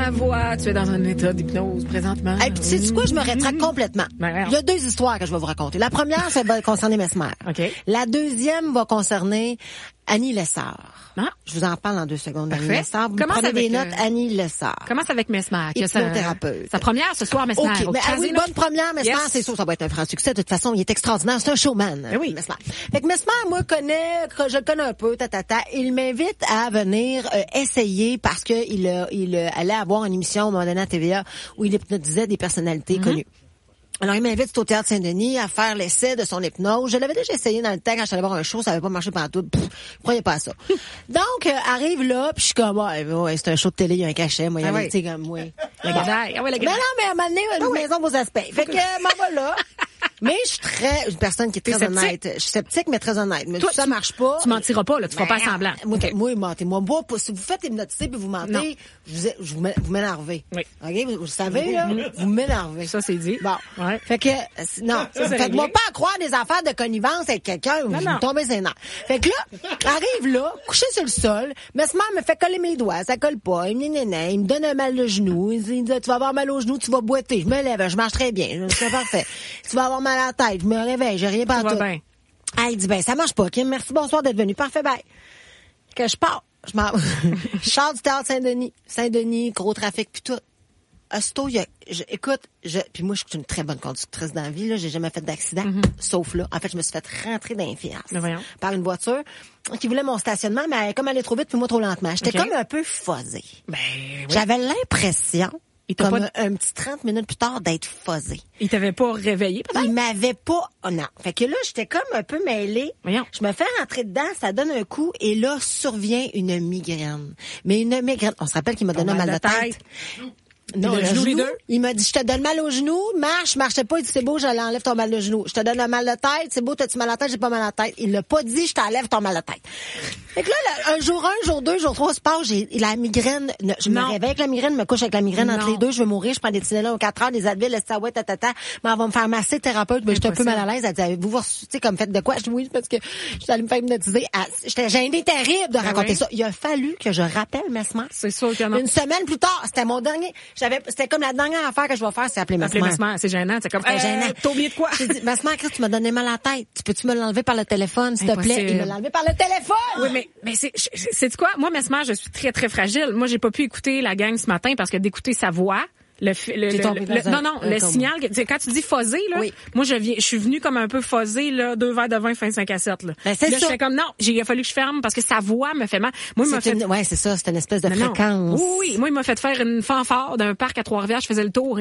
ma voix, tu es dans un état d'hypnose présentement. Et puis, tu sais quoi, je me rétracte complètement. Ben, il y a 2 histoires que je vais vous raconter. La première, ça va concerner Mesmer. Okay. La deuxième va concerner Annie Lessard. Ah. Je vous en parle en 2 secondes. Parfait. Annie Lessard. Vous Commence prenez avec, des notes, Annie Lessard. Commence avec Mesmer. Hypnothérapeute. Sa première ce soir, Mesmer. OK, mais une bonne première, Mesmer, c'est sûr, ça va être un franc succès. De toute façon, il est extraordinaire. C'est un showman. Oui. Mesmer. Fait que Mesmer, moi, je le connais un peu, Il m'invite à venir essayer parce que il allait avoir une émission à un moment donné à TVA où il hypnotisait des personnalités connues. Alors, il m'invite au Théâtre Saint-Denis à faire l'essai de son hypnose. Je l'avais déjà essayé dans le temps quand je suis allée voir un show, ça avait pas marché pantoute. Je croyais pas à ça. Donc, arrive là, puis je suis comme, ouais, c'est un show de télé, il y a un cachet, moi, il y a tu sais, comme, ouais. La gadaille. Mais non, mais à un moment donné, une maison vos aspects. Fait que, m'en va là. Mais je suis une personne qui est très honnête. Je suis sceptique, mais très honnête. Mais toi, ça marche pas. Tu mentiras pas, là. Tu fais pas semblant. Moi, mentez-moi pas. Si vous faites hypnotiser puis vous mentez, vous m'énervez. Oui. OK? Vous savez, là? Vous m'énervez. Ça, c'est dit. Bon. Ouais. Fait que, non. Faites-moi pas croire des affaires de connivence avec quelqu'un où vous me tombez ses nerfs. Fait que là, arrive là, couché sur le sol, Mesmer me fait coller mes doigts, ça colle pas. Il me donne un mal de genou. Il dit, tu vas avoir mal au genou, tu vas boiter. Je me lève, je marche très bien. C'est parfait. Tu vas avoir mal à la tête, je me réveille, j'ai rien partout. Il dit, ça marche pas, Kim, merci, bonsoir d'être venu. Parfait, bye. Que je pars. Je sors du Théâtre Saint-Denis, gros trafic, puis tout. Aussitôt, puis moi, je suis une très bonne conductrice dans la vie, là. J'ai jamais fait d'accident, sauf là. En fait, je me suis fait rentrer dans les fiasses par une voiture qui voulait mon stationnement, mais comme elle allait trop vite, puis moi trop lentement. J'étais comme un peu fuzzée. J'avais l'impression, comme un petit 30 minutes plus tard, d'être fuzzée. Il t'avait pas réveillé, peut-être? Il m'avait pas, non. Fait que là, j'étais comme un peu mêlée. Je me fais rentrer dedans, ça donne un coup, et là, survient une migraine. Mais une migraine, on se rappelle qu'il m'a donné un mal de tête. Non, le genou, les deux. Il m'a dit, je te donne mal au genou, marchait pas, il dit, c'est beau, je l'enlève ton mal de genou. Je te donne un mal de tête, c'est beau, t'as-tu mal à la tête, j'ai pas mal à la tête. Il l'a pas dit, je t'enlève ton mal de tête. Fait que là, un jour 1, jour 2, jour 3 se passe, j'ai la migraine, je me réveille avec la migraine, me couche avec la migraine entre les deux, je veux mourir, je prends des Tylenol aux 4 heures, des Advil, mais on va me faire masser, thérapeute, mais j'étais un peu mal à l'aise. Elle dit, avez-vous, tu sais, comme faites de quoi? Je dis oui, parce que je suis allée me faire hypnotiser. J'étais gênée terrible de raconter ça. Il a fallu que je rappelle Mesmer. C'est sûr que non. Une semaine plus tard, c'était mon dernier, c'était comme la dernière affaire que je vais faire, c'est appeler Mesmer. C'est gênant, c'est comme, gênant. T'as oublié de quoi? J'ai dit, Mesmer, Chris, tu m'as donné mal à la tête. Peux-tu me l'enlever par le téléphone, s'il te plaît? Il me l'a enlevé par le téléphone! Oui, mais c'est quoi? Moi, Mesmer, je suis très, très fragile. Moi, j'ai pas pu écouter la gang ce matin parce que d'écouter sa voix, le signal, quand tu dis fuzzé, là, moi, je suis venue comme un peu fuzzé, là, 2 verres de vin fin 5 à 7, là. Ben, c'est là, ça. je fais comme, non, il a fallu que je ferme parce que sa voix me fait mal. Moi, ouais, c'est ça, c'est une espèce de fréquence. Oui, moi, il m'a fait faire une fanfare d'un parc à Trois-Rivières, je faisais le tour,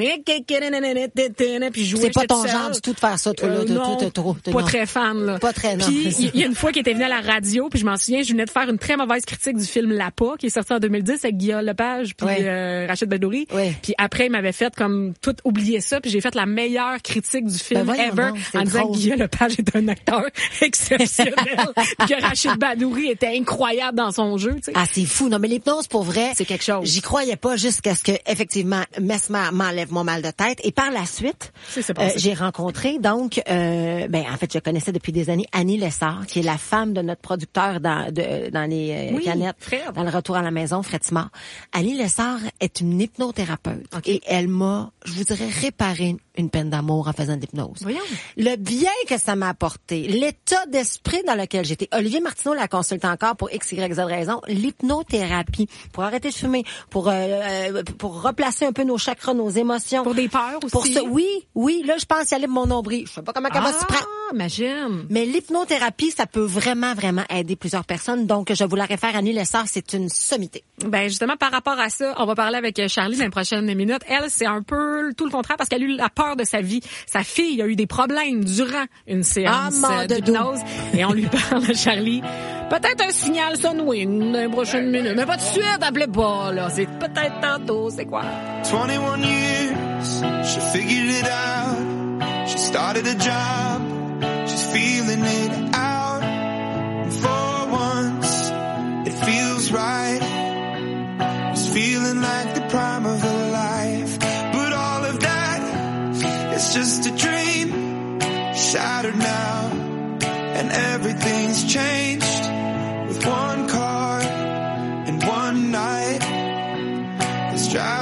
puis je jouais. C'est pas ton genre du tout de faire ça, toi, là. Non, pas très fan, là. Pas très, non. Puis, il y a une fois qu'il était venu à la radio, puis je m'en souviens, je venais de faire une très mauvaise critique du film Lapa, qui est sorti en 2010 avec Guillaume Lepage, puis Rachid Badouri. Puis après, il m'avait fait comme tout oublier ça, puis j'ai fait la meilleure critique du film ever en disant que Guillaume Lepage est un acteur exceptionnel, que Rachid Badouri était incroyable dans son jeu, tu sais. Ah, c'est fou. Non, mais l'hypnose, pour vrai, c'est quelque chose. J'y croyais pas jusqu'à ce que, effectivement, Mesmer m'enlève mon mal de tête. Et par la suite, j'ai rencontré, donc, en fait, je connaissais depuis des années Annie Lessard, qui est la femme de notre producteur dans les canettes, Fred. dans le retour à la maison, Fred Simard. Annie Lessard est une hypnothérapeute. Et elle m'a, je vous dirais, réparé une peine d'amour en faisant de l'hypnose. Voyons. Le bien que ça m'a apporté, l'état d'esprit dans lequel j'étais. Olivier Martineau la consulte encore pour X, Y, Z raison. L'hypnothérapie, pour arrêter de fumer, pour replacer un peu nos chakras, nos émotions. Pour des peurs aussi. Pour ça, oui. Là, je pense y aller pour mon nombril. Je sais pas comment elle va s'y prendre. Imagine. Mais l'hypnothérapie, ça peut vraiment, vraiment aider plusieurs personnes. Donc, je vous la réfère à Annie Lessard. C'est une sommité. Ben, justement, par rapport à ça, on va parler avec Charlie dans les prochaines minutes. Elle, c'est un peu tout le contraire parce qu'elle a eu la peur de sa vie. Sa fille a eu des problèmes durant une séance d'hypnose. Et on lui parle à Charlie. Peut-être un signal Sunwing dans les prochaines minutes. Mais pas de suite, appelez pas, là. C'est peut-être tantôt, c'est quoi? 21 years, she figured it out. She started a job. She's feeling it out. And for once, it feels right. It's feeling like the prime of her life. But all of that, it's just a dream. Shattered now. And everything's changed. With one car and one night. It's driving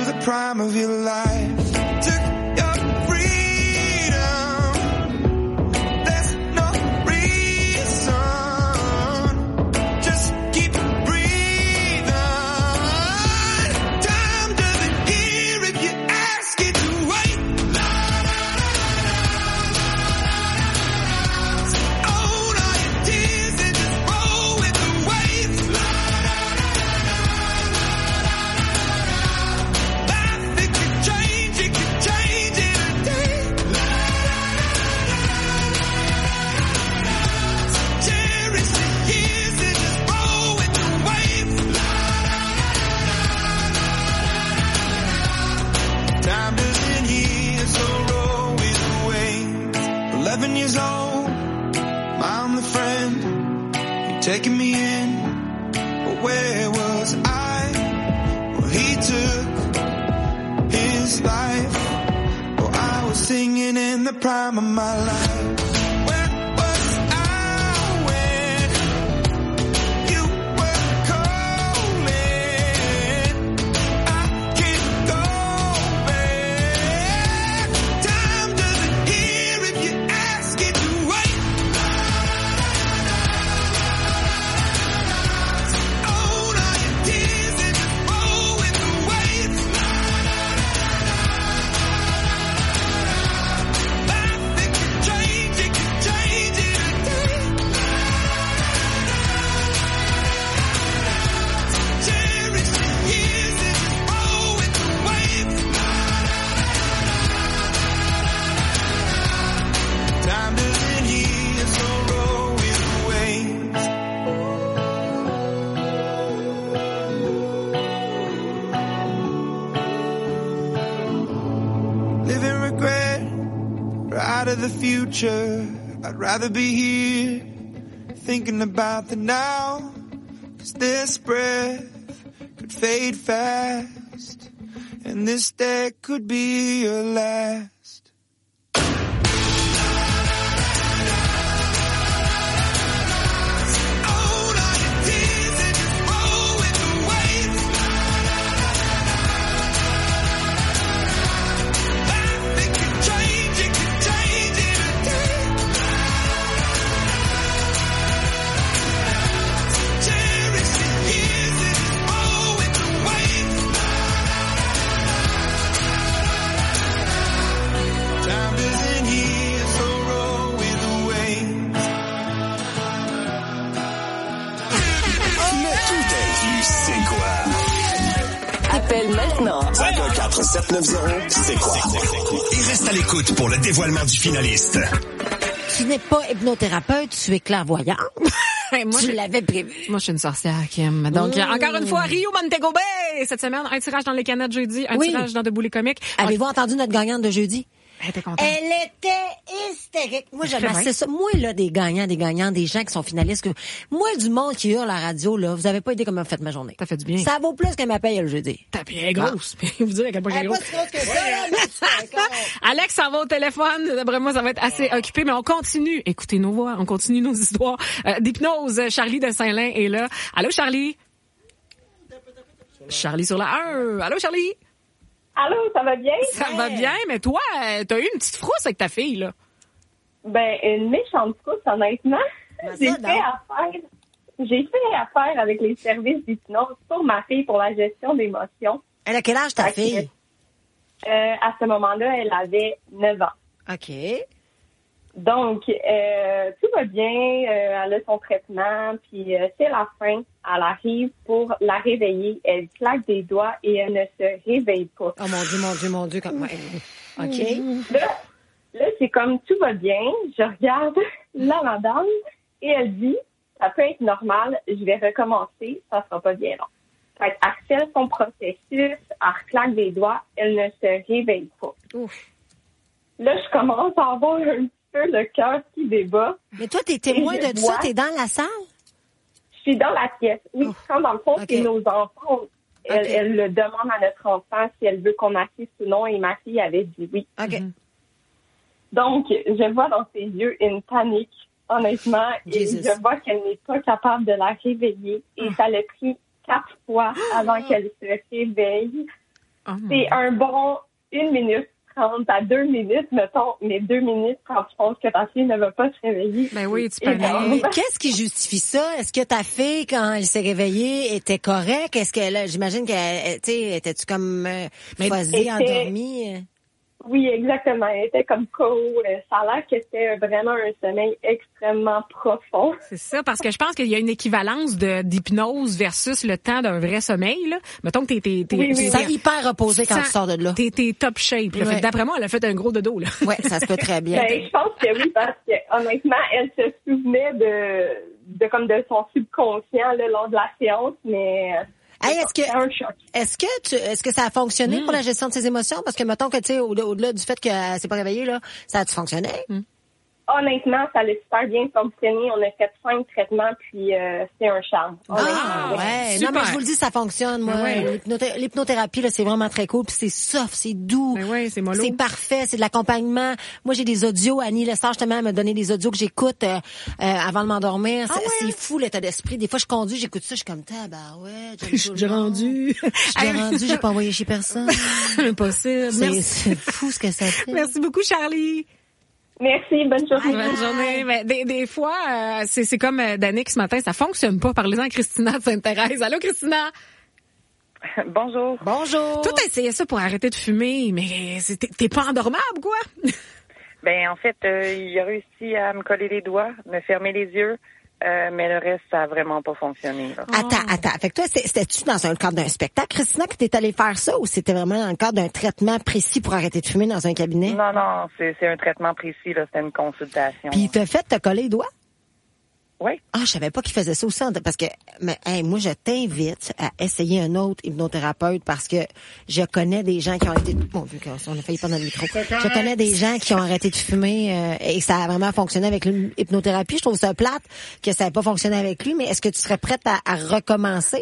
the prime of your life. Took your freedom. There's no reason. Just keep breathing. Time doesn't hear if you ask it to wait. Own all your tears and just roll with the waves. Life, it could change in a day. Cherish the years and just roll with the waves. Time doesn't heal, so roll with the waves. 11 years old, I'm the friend. You're taking me in, but where was I? Well, he took his life. Oh, I was singing in the prime of my life. Where was I when you were calling? I can't go back. Time doesn't hear if you ask it to wait. Own all your tears and just roll with the waves. Life, it could change in a day. Cherish the years and just roll with the waves. Time doesn't heal, so roll with the waves. Living regret, or out of the future. I'd rather be here, thinking about the now. 'Cause this breath could fade fast, and this day could be your last. Own all your tears and just roll with the waves. Life, it could change in a day. Cherish the years and just roll with the waves. Time doesn't heal, so roll with the waves. Le tout inclus, c'est quoi? Appelle maintenant. 514-790, c'est quoi? Et reste à l'écoute pour le dévoilement du finaliste. Tu n'es pas hypnothérapeute, tu es clairvoyante. Moi, Tu l'avais prévu. Moi, je suis une sorcière, Kim. Donc, encore une fois, Rio Montego Bay. Cette semaine, un tirage dans les canettes jeudi, un tirage dans Debout les comiques. Avez-vous entendu notre gagnante de jeudi? Elle était contente. Elle était hystérique. Moi, j'aime assez ça. Moi, là, des gagnants, des gens qui sont finalistes. Moi, du monde qui hurle à la radio, là, vous avez pas idée comment vous faites ma journée. Ça fait du bien. Ça vaut plus qu'elle m'appelle le jeudi. T'as bien grosse. Vous dire à quel point elle est grosse. Pas si grosse que ça, là, mais c'est d'accord. Alex s'en va au téléphone. D'après moi, ça va être assez occupé, mais on continue. Écoutez nos voix, on continue nos histoires d'hypnose. Charlie de Saint-Lin est là. Allô, Charlie? Charlie sur la 1. Allô, Charlie? Allô, ça va bien? Ça va bien, mais toi, t'as eu une petite frousse avec ta fille, là. Ben, une méchante frousse, honnêtement. J'ai fait affaire avec les services d'hypnose pour ma fille pour la gestion d'émotions. Elle a quel âge, ta fille? À ce moment-là, elle avait 9 ans. OK. Donc, tout va bien, elle a son traitement, puis c'est la fin, elle arrive pour la réveiller, elle claque des doigts et elle ne se réveille pas. Oh mon Dieu, comme... OK. Là, c'est comme tout va bien, je regarde la madame et elle dit, ça peut être normal, je vais recommencer, ça sera pas bien long. Fait qu'elle fait son processus, elle claque des doigts, elle ne se réveille pas. Ouf. Là, je commence à avoir un le cœur qui débat. Mais toi, t'es témoin de ça? T'es dans la salle? Je suis dans la pièce. Oui, quand dans le fond, c'est nos enfants. Elle le demande à notre enfant si elle veut qu'on assiste ou non, et ma fille avait dit oui. Donc, je vois dans ses yeux une panique, honnêtement, et je vois qu'elle n'est pas capable de la réveiller. Et ça l'a pris 4 fois avant qu'elle se réveille. C'est un bon 1 minute 30 à 2 minutes, mettons, mais 2 minutes quand tu penses que ta fille ne va pas se réveiller. Ben oui, tu peux. Mais qu'est-ce qui justifie ça? Est-ce que ta fille, quand elle s'est réveillée, était correcte? Est-ce qu'elle, j'imagine qu'elle, tu sais, était-tu comme choisie, endormie? Oui, exactement. Elle était comme cool. Ça a l'air que c'était vraiment un sommeil extrêmement profond. C'est ça, parce que je pense qu'il y a une équivalence d'hypnose versus le temps d'un vrai sommeil, là. Mettons que t'es hyper reposé quand tu sors de là. T'es top shape. Là. Fait que d'après moi, elle a fait un gros dodo, là. Ouais, ça se peut très bien. Ben, je pense que oui, parce que, honnêtement, elle se souvenait de son subconscient, le long de la séance, mais, hey, est-ce que ça a fonctionné pour la gestion de ses émotions? Parce que mettons que, tu sais, au-delà du fait qu'elle s'est pas réveillée, là, ça a-tu fonctionné? Honnêtement, ça a super bien fonctionné. On a fait 5 traitements, puis c'est un charme. Ouais. Super. Non, mais je vous le dis, ça fonctionne, moi. Ouais. L'hypnothérapie, là, c'est vraiment très cool, puis c'est soft, c'est doux. Ouais, c'est mollo. C'est parfait, c'est de l'accompagnement. Moi, j'ai des audios. Annie Lessard, justement, elle m'a donné des audios que j'écoute avant de m'endormir. C'est fou, l'état d'esprit. Des fois, je conduis, j'écoute ça, je suis comme, tabarouette. J'ai rendu. J'ai pas envoyé chez personne. Impossible. C'est fou ce que ça fait. Merci beaucoup, Charlie. Merci, bonne journée. Bonne journée. Mais des fois, c'est comme Danick ce matin, ça fonctionne pas. Parlez-en à Christina de Sainte-Thérèse. Allô, Christina? Bonjour. Bonjour. Toi, t'as essayé ça pour arrêter de fumer, mais t'es pas endormable, quoi? Ben, en fait, il a réussi à me coller les doigts, me fermer les yeux. Mais le reste, ça a vraiment pas fonctionné. Là. Attends. Fait que toi, c'était-tu dans le cadre d'un spectacle, Christina, que t'es allée faire ça, ou c'était vraiment dans le cadre d'un traitement précis pour arrêter de fumer dans un cabinet? Non, c'est un traitement précis, là. C'était une consultation. Puis il t'a fait te coller les doigts? Oui. Ah, je savais pas qu'il faisait ça aussi, parce que, moi, je t'invite à essayer un autre hypnothérapeute parce que je connais des gens qui ont arrêté de... Bon, vu qu'on a failli prendre le micro. Je connais des gens qui ont arrêté de fumer et ça a vraiment fonctionné avec l'hypnothérapie. Je trouve ça plate que ça n'ait pas fonctionné avec lui, mais est-ce que tu serais prête à recommencer?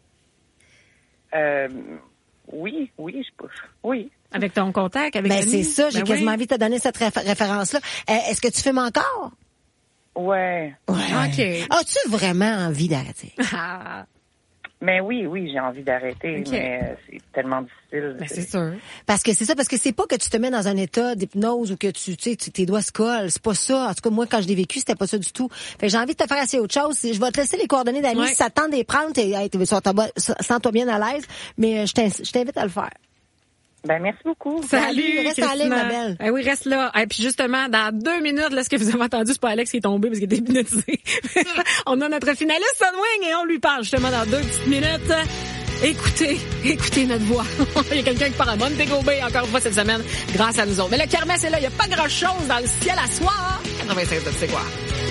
Oui, je pense. Oui. Avec ton contact, avec Annie? C'est ça, j'ai quasiment envie de te donner cette référence-là. Est-ce que tu fumes encore? Ouais. OK. As-tu vraiment envie d'arrêter? Mais oui, j'ai envie d'arrêter, okay. Mais c'est tellement difficile. Ben, c'est sûr. Parce que c'est pas que tu te mets dans un état d'hypnose ou que tes doigts se collent. C'est pas ça. En tout cas, moi, quand je l'ai vécu, c'était pas ça du tout. Fait que j'ai envie de te faire essayer autre chose. Je vais te laisser les coordonnées d'Annie. Si ça te tente de les prendre, sens-toi bien à l'aise. Mais je t'invite à le faire. Ben, merci beaucoup. Salut, reste en ligne, ma belle. Oui, reste là. Et puis justement, dans 2 minutes, là, ce que vous avez entendu, c'est pas Alex qui est tombé parce qu'il était hypnotisé. On a notre finaliste Sunwing et on lui parle justement dans 2 petites minutes. Écoutez notre voix. Il y a quelqu'un qui part à Montego Bay encore une fois cette semaine grâce à nous autres. Mais le kermesse est là, il n'y a pas grand-chose dans le ciel à soir. 96, c'est quoi?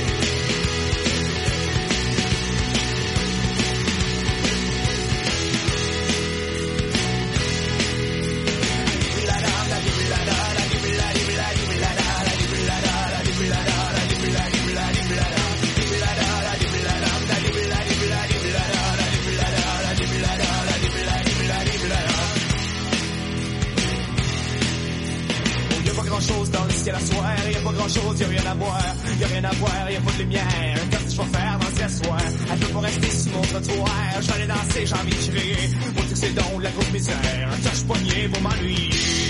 Chose dans le ciel à soir, y a pas grand chose, y a rien à voir, y a rien à voir, y a pas de lumière. Qu'est-ce que je vais faire dans ce soir? Elle peut pas rester sur mon trottoir. Je vais aller danser, j'ai envie de crier. Moi, tu que c'est donc la grosse misère. Cache poignée pour m'ennuyer.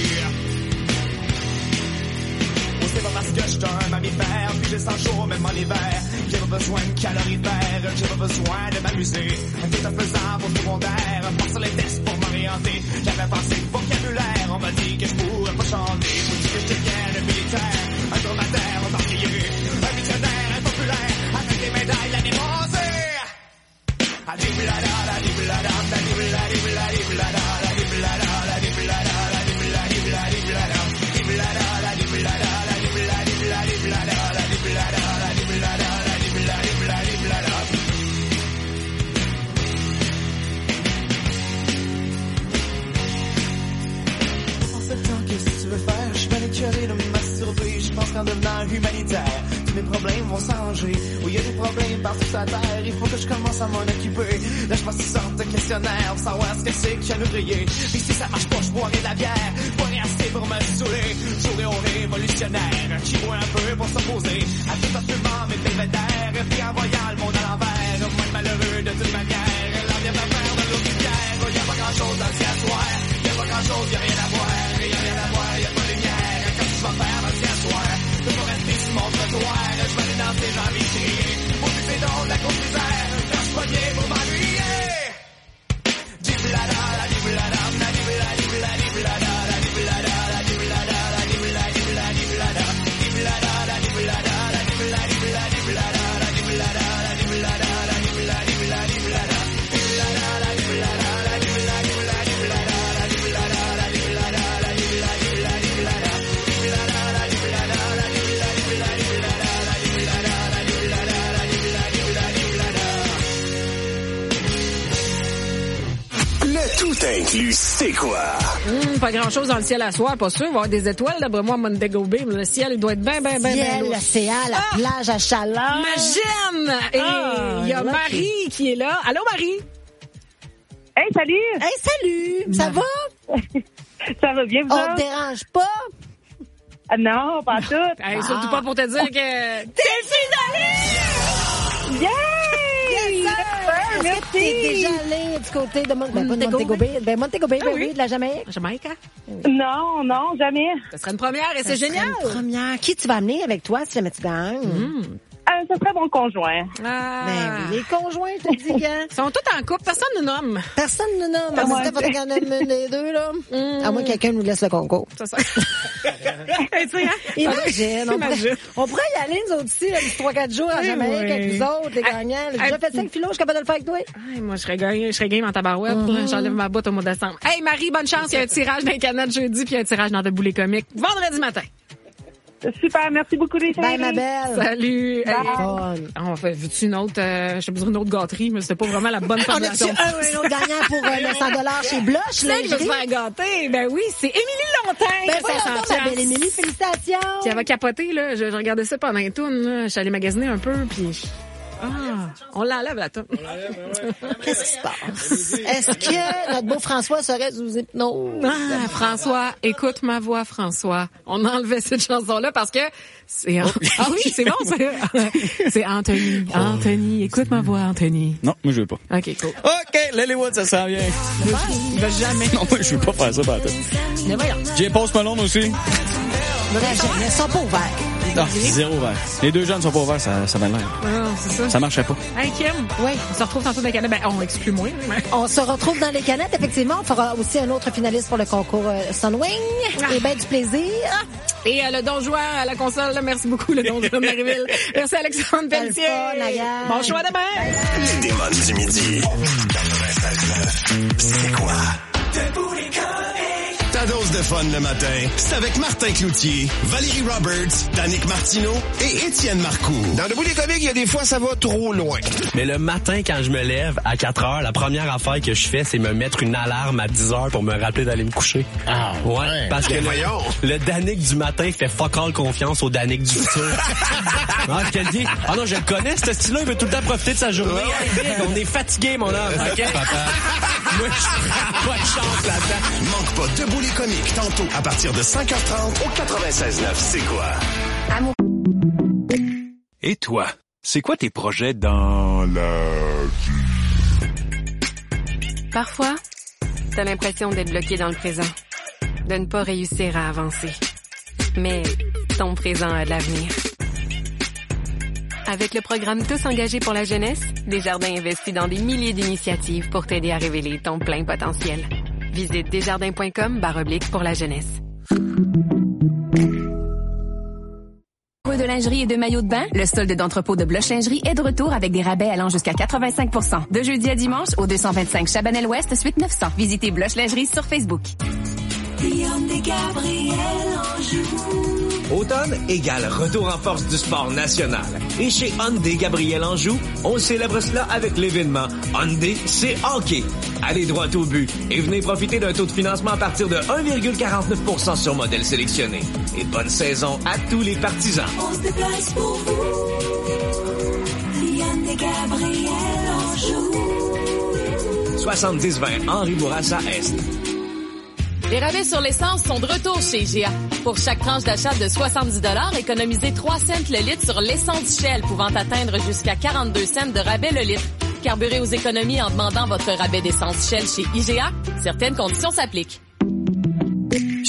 Oh, c'est pas parce que je suis un mammifère, puis j'ai 100 jours, même en hiver. J'ai pas besoin de calorifères, j'ai pas besoin de m'amuser. Tout en faisant mon secondaire, passe sur les tests pour m'orienter. J'avais pensé vocabulaire, on m'a dit que je pourrais pas chanter. Que je devienne un militaire, un dromadaire, un marquillé, un missionnaire, un populaire, avec des médailles l'année passée. De me masturber, je pense qu'en devenant humanitaire, tous mes problèmes vont s'arranger. Oui, il y a des problèmes partout sur la terre, il faut que je commence à m'en occuper. Là, je passe une sorte de questionnaire pour savoir ce que c'est qu'il y a l'ouvrier. Puis si ça marche pas, je boirai de la bière, je boirai assez pour me saouler. J'aurai au révolutionnaire qui boit un peu pour s'opposer à tout en fumant mes belvédères, et puis en voyant le monde à l'envers. Moi, malheureux de toute manière, l'envie de faire de l'eau du pierre. Il y a pas grand chose dans le ciel soir, il y a pas grand grand chose, y'a rien à voir, y'a rien à voir, y'a pas de lumière. Comme je vais faire parce qu'à soir, je peux pas rester sur mon trottoir. Je vais aller danser, j'ai envie de crier. Pour plus c'est drôle, la course des airs. Quand je suis pas bien pour m'ennuyer. Diblada, la diblada, la diblada, la diblada, la diblada, la diblada, la diblada, la diblada, diblada, diblada, la diblada, la diblada, diblada, diblada, la diblada, la diblada, la diblada, diblada, diblada. Le tout inclus, c'est quoi? Pas grand-chose dans le ciel à soir, pas sûr. Il va y avoir des étoiles, d'après moi, à Montego Bay. Le ciel, il doit être bien ciel, l'océan, la plage à chaleur. Ma gemme! Et il y a Marie qui est là. Allô, Marie? Hey, salut! Hey, salut! Ça va? Ça va bien, vous On te dérange pas? Non, pas tout. Hey, surtout pas pour te dire que... T'es finaliste! Yeah! Est-ce que t'es déjà allé du côté de Montego Bay? Montego Bay, oui, de la Jamaïque. Jamaïque, hein? Non, jamais. Ça serait une première et c'est génial. Une première. Qui tu vas amener avec toi si jamais tu gagnes? Ce serait mon conjoint. Ben oui, les conjoints, je te dis, gars. Ils sont tous en couple, personne ne nomme. Personne ne nomme. Parce que faudrait qu'il y en ait les deux, là. À moins que quelqu'un nous laisse le concours. C'est ça. Imagine. On pourrait y aller, nous autres ici, 3-4 jours à Jamaïque avec nous autres, les gagnants. J'ai déjà fait ça avec Philo, je suis capable de le faire avec toi. Moi, je serais game en tabarouette. J'enlève ma botte au mois de décembre. Hey, Marie, bonne chance. Il y a un tirage dans les canettes jeudi, puis un tirage dans Debout les comiques vendredi matin. Super, merci beaucoup les filles. Bye, ma belle. Salut. Bye. Hey, on fait, veux-tu une autre, j'ai besoin d'une autre gâterie, mais c'était pas vraiment la bonne formation. On a-tu un autre gagnant pour le $100 chez Blush? C'est qui veut se faire gâter. Ben oui, c'est Émilie Lontagne. Ben voilà, ma belle Émilie, félicitations. Qui avait capoté, là. Je regardais ça pendant les tournes, là. Je suis allée magasiner un peu, puis... on l'enlève, la toune. Qu'est-ce qui se passe? Est-ce que notre beau François serait sous hypnose? François, écoute ma voix, François. On enlevait cette chanson-là parce que c'est... Ah oui, c'est bon, ça. C'est Anthony. Anthony, écoute ma voix, Anthony. Non, moi, je veux pas. OK, cool. OK, Lilywood, ça sent bien. Il va jamais. Non, moi, je veux pas faire ça, par tout. Mais voyons. J'ai Post Malone aussi. Ils sont pas ouverts. Non, zéro ouvert. Les deux jeunes sont pas ouverts, ça m'a l'air. C'est ça. Ça marchait pas. Hey, Kim. Oui. On se retrouve tantôt dans les canettes. Ben, on exclut moins. On se retrouve dans les canettes, effectivement. On fera aussi un autre finaliste pour le concours Sunwing. Et ben du plaisir. Et le don joueur à la console, là, merci beaucoup, le don joueur Maryville. Merci Alexandre Pelletier. Bon choix demain. Les démons du midi. C'est quoi? Debout les comiques. Ta dose de fun le matin, c'est avec Martin Cloutier, Valérie Roberts, Danick Martineau et Étienne Marcoux. Dans Debout les comiques, il y a des fois, ça va trop loin. Mais le matin, quand je me lève à 4 heures, la première affaire que je fais, c'est me mettre une alarme à 10 heures pour me rappeler d'aller me coucher. Ah, ouais. Parce que le Danick du matin fait fuck all confiance au Danick du futur. Je te le dis. Ah non, je le connais, ce style-là, il veut tout le temps profiter de sa journée. On est fatigué, mon homme. OK, papa? Moi, je prends pas de chance là-dedans. Manque pas Debout les comiques, tantôt à partir de 5h30 au 96.9. C'est quoi? Et toi, c'est quoi tes projets dans la vie? Parfois, t'as l'impression d'être bloqué dans le présent, de ne pas réussir à avancer. Mais ton présent a de l'avenir. Avec le programme Tous engagés pour la jeunesse, Desjardins investit dans des milliers d'initiatives pour t'aider à révéler ton plein potentiel. Visite desjardins.com/pour la jeunesse. De lingerie et de maillots de bain, le solde d'entrepôt de Blush Lingerie est de retour avec des rabais allant jusqu'à 85%. De jeudi à dimanche au 225 Chabanel-Ouest, suite 900. Visitez Blush Lingerie sur Facebook. Automne égale retour en force du sport national. Et chez Hyundai Gabriel Anjou, on célèbre cela avec l'événement Hyundai, c'est hockey. Allez droit au but et venez profiter d'un taux de financement à partir de 1,49% sur modèle sélectionné. Et bonne saison à tous les partisans. On se déplace pour vous. Hyundai Gabriel Anjou. 70-20 Henri Bourassa Est. Les rabais sur l'essence sont de retour chez IGA. Pour chaque tranche d'achat de 70 $, économisez 3 cents le litre sur l'essence Shell, pouvant atteindre jusqu'à 42 cents de rabais le litre. Carburez aux économies en demandant votre rabais d'essence Shell chez IGA. Certaines conditions s'appliquent.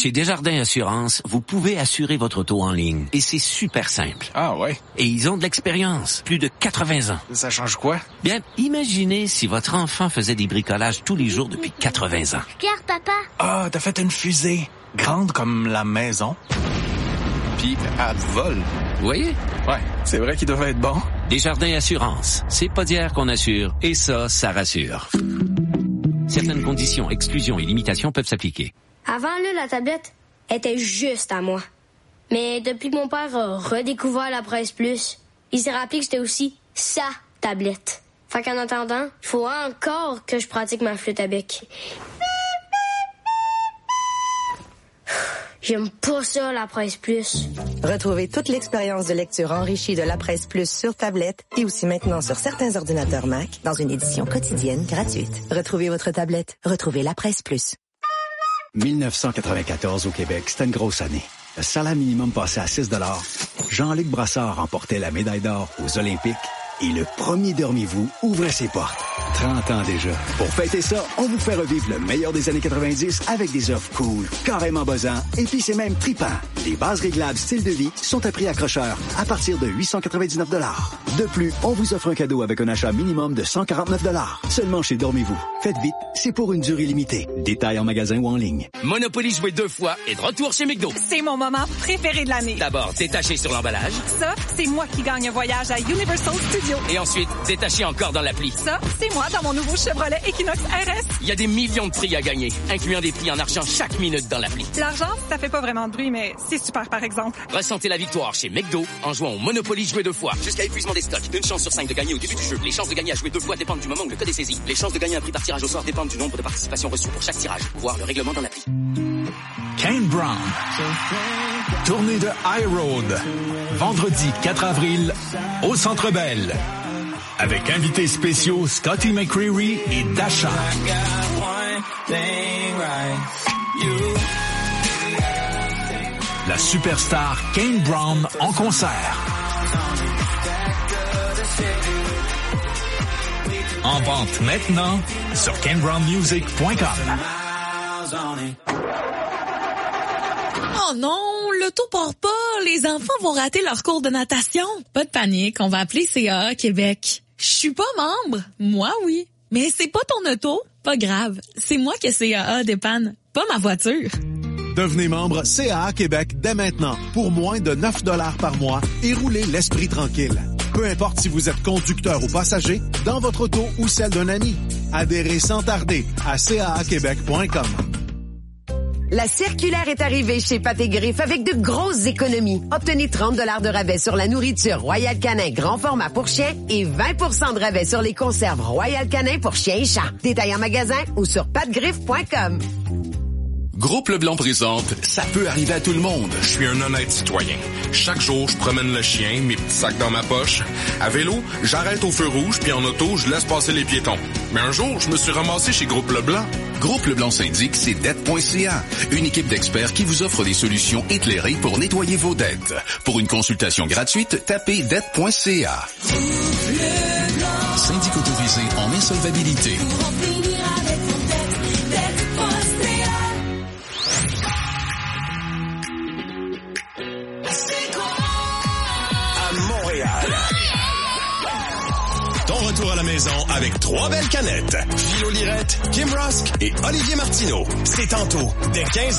Chez Desjardins Assurance, vous pouvez assurer votre auto en ligne. Et c'est super simple. Ah ouais? Et ils ont de l'expérience. Plus de 80 ans. Ça change quoi? Bien, imaginez si votre enfant faisait des bricolages tous les jours depuis 80 ans. Regarde, papa. Ah, t'as fait une fusée. Grande comme la maison. Puis, elle vole. Vous voyez? Ouais, c'est vrai qu'il devait être bon. Desjardins Assurance. C'est pas d'hier qu'on assure. Et ça rassure. Certaines conditions, exclusions et limitations peuvent s'appliquer. Avant, là, la tablette était juste à moi. Mais depuis que mon père a redécouvert la Presse Plus, il s'est rappelé que c'était aussi sa tablette. Fait qu'en attendant, il faut encore que je pratique ma flûte à bec. J'aime pas ça, la Presse Plus. Retrouvez toute l'expérience de lecture enrichie de la Presse Plus sur tablette et aussi maintenant sur certains ordinateurs Mac dans une édition quotidienne gratuite. Retrouvez votre tablette. Retrouvez la Presse Plus. 1994 au Québec, c'était une grosse année. Le salaire minimum passait à 6 $. Jean-Luc Brassard remportait la médaille d'or aux Olympiques et le premier Dormez-vous ouvrait ses portes. 30 ans déjà. Pour fêter ça, on vous fait revivre le meilleur des années 90 avec des offres cool, carrément buzzants, et puis c'est même trippant. Les bases réglables style de vie sont à prix accrocheur à partir de 899 $. De plus, on vous offre un cadeau avec un achat minimum de 149 $. Seulement chez Dormez-vous. Faites vite, c'est pour une durée limitée. Détails en magasin ou en ligne. Monopoly joué 2 fois et de retour chez McDo. C'est mon moment préféré de l'année. D'abord, détaché sur l'emballage. Ça, c'est moi qui gagne un voyage à Universal Studios. Et ensuite, détaché encore dans l'appli. Ça, c'est moi dans mon nouveau Chevrolet Equinox RS. Il y a des millions de prix à gagner, incluant des prix en argent chaque minute dans l'appli. L'argent, ça fait pas vraiment de bruit, mais c'est super par exemple. Ressentez la victoire chez McDo en jouant au Monopoly joué 2 fois. Jusqu'à épuisement des stocks. Une chance sur 5 de gagner au début du jeu. Les chances de gagner à jouer 2 fois dépendent du moment où le code est saisi. Les chances de gagner un prix par tirage au sort dépendent du nombre de participations reçues pour chaque tirage. Voir le règlement dans l'appli. Kane Brown. Tournée de High Road. Vendredi 4 avril au Centre Bell. Avec invités spéciaux Scotty McCreery et Dasha. La superstar Kane Brown en concert. En vente maintenant sur KaneBrownMusic.com. Oh non, l'auto part pas. Les enfants vont rater leur cours de natation. Pas de panique, on va appeler CAA Québec. Je suis pas membre. Moi, oui. Mais c'est pas ton auto. Pas grave. C'est moi que CAA dépanne, pas ma voiture. Devenez membre CAA Québec dès maintenant pour moins de 9 $ par mois et roulez l'esprit tranquille. Peu importe si vous êtes conducteur ou passager, dans votre auto ou celle d'un ami. Adhérez sans tarder à caaquebec.com. La circulaire est arrivée chez Pâté Griffe avec de grosses économies. Obtenez 30 $ de rabais sur la nourriture Royal Canin grand format pour chiens et 20 % de rabais sur les conserves Royal Canin pour chiens et chats. Détails en magasin ou sur patgriffe.com. Groupe Leblanc présente « Ça peut arriver à tout le monde ». Je suis un honnête citoyen. Chaque jour, je promène le chien, mes petits sacs dans ma poche. À vélo, j'arrête au feu rouge, puis en auto, je laisse passer les piétons. Mais un jour, je me suis ramassé chez Groupe Leblanc. Groupe Leblanc syndic, c'est dette.ca. Une équipe d'experts qui vous offre des solutions éclairées pour nettoyer vos dettes. Pour une consultation gratuite, tapez dette.ca. Syndic autorisé en insolvabilité. Retour à la maison avec 3 belles canettes. Philo Lirette, Kim Rusk et Olivier Martineau. C'est tantôt, dès 15h.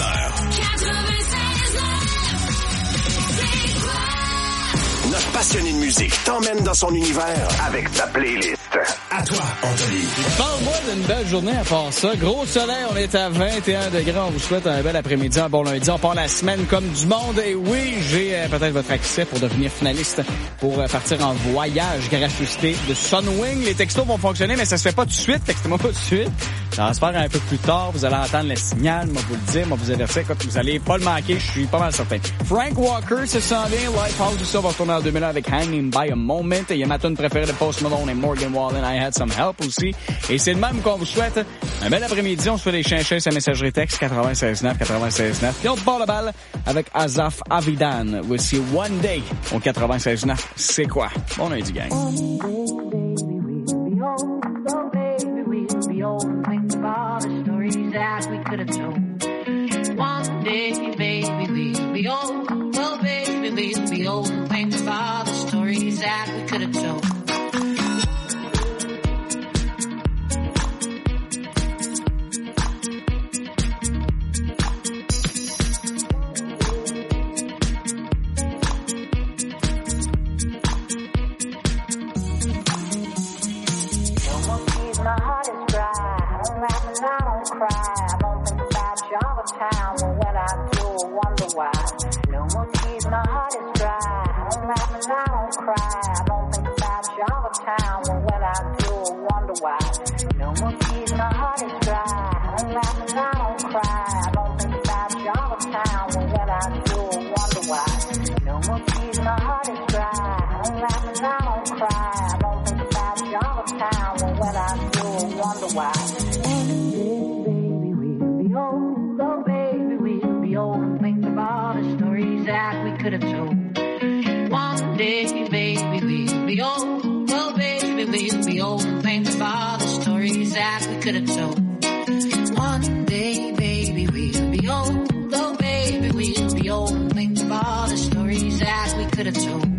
Notre passionné de musique t'emmène dans son univers avec sa playlist. À toi, Anthony. Parle-moi d'une belle journée à part ça. Gros soleil, on est à 21 degrés. On vous souhaite un bel après-midi, un bon lundi. On part la semaine comme du monde. Et oui, j'ai peut-être votre accès pour devenir finaliste pour partir en voyage gracieuseté de Sunwing. Les textos vont fonctionner, mais ça se fait pas tout de suite. Textez-moi pas tout de suite. Ça va se faire un peu plus tard. Vous allez entendre le signal. Moi, vous le dire. Moi, vous avertir. Écoute, vous allez pas le manquer. Je suis pas mal certain. Frank Walker, ça s'en vient. Lifehouse, tout ça va retourner en 2001 avec Hanging by a Moment. Il y a ma tune préférée de Post Malone et Morgan Wallen. I Had Some Help aussi. Et c'est le même qu'on vous souhaite un bel après-midi. On se fait des chinchins sur la messagerie texte 96.9, 96.9. Puis on part la balle avec Azaf Avidan. Voici One Day au 96.9. C'est quoi? Bon lundi, gang. Think about the stories that we could have told. One day, baby, we'll be old. Oh, baby, we'll be old and think of all the stories that we could have told. My heart is dry. I don't laugh and I don't cry. I don't think about you all the time. But when I do, I wonder why. No more tears, my heart is dry. I don't laugh and I don't cry. I don't think about you all the time. But when I do, I wonder why. No more tears, my heart is dry. I don't laugh and I don't cry. I don't think about you all the time. But when I do, I wonder why. No more tears, my heart is dry. I don't laugh and I don't cry. I don't think about you all the time. But when I do, I wonder why. Baby, we'll be old. Oh, baby, we'll be old and think of all the stories that we could have told. One day, baby, we'll be old. Oh, baby, we'll be old and think of all the stories that we could have told. One day, baby, we'll be old. Oh, baby, we'll be old and think of all the stories that we could have told.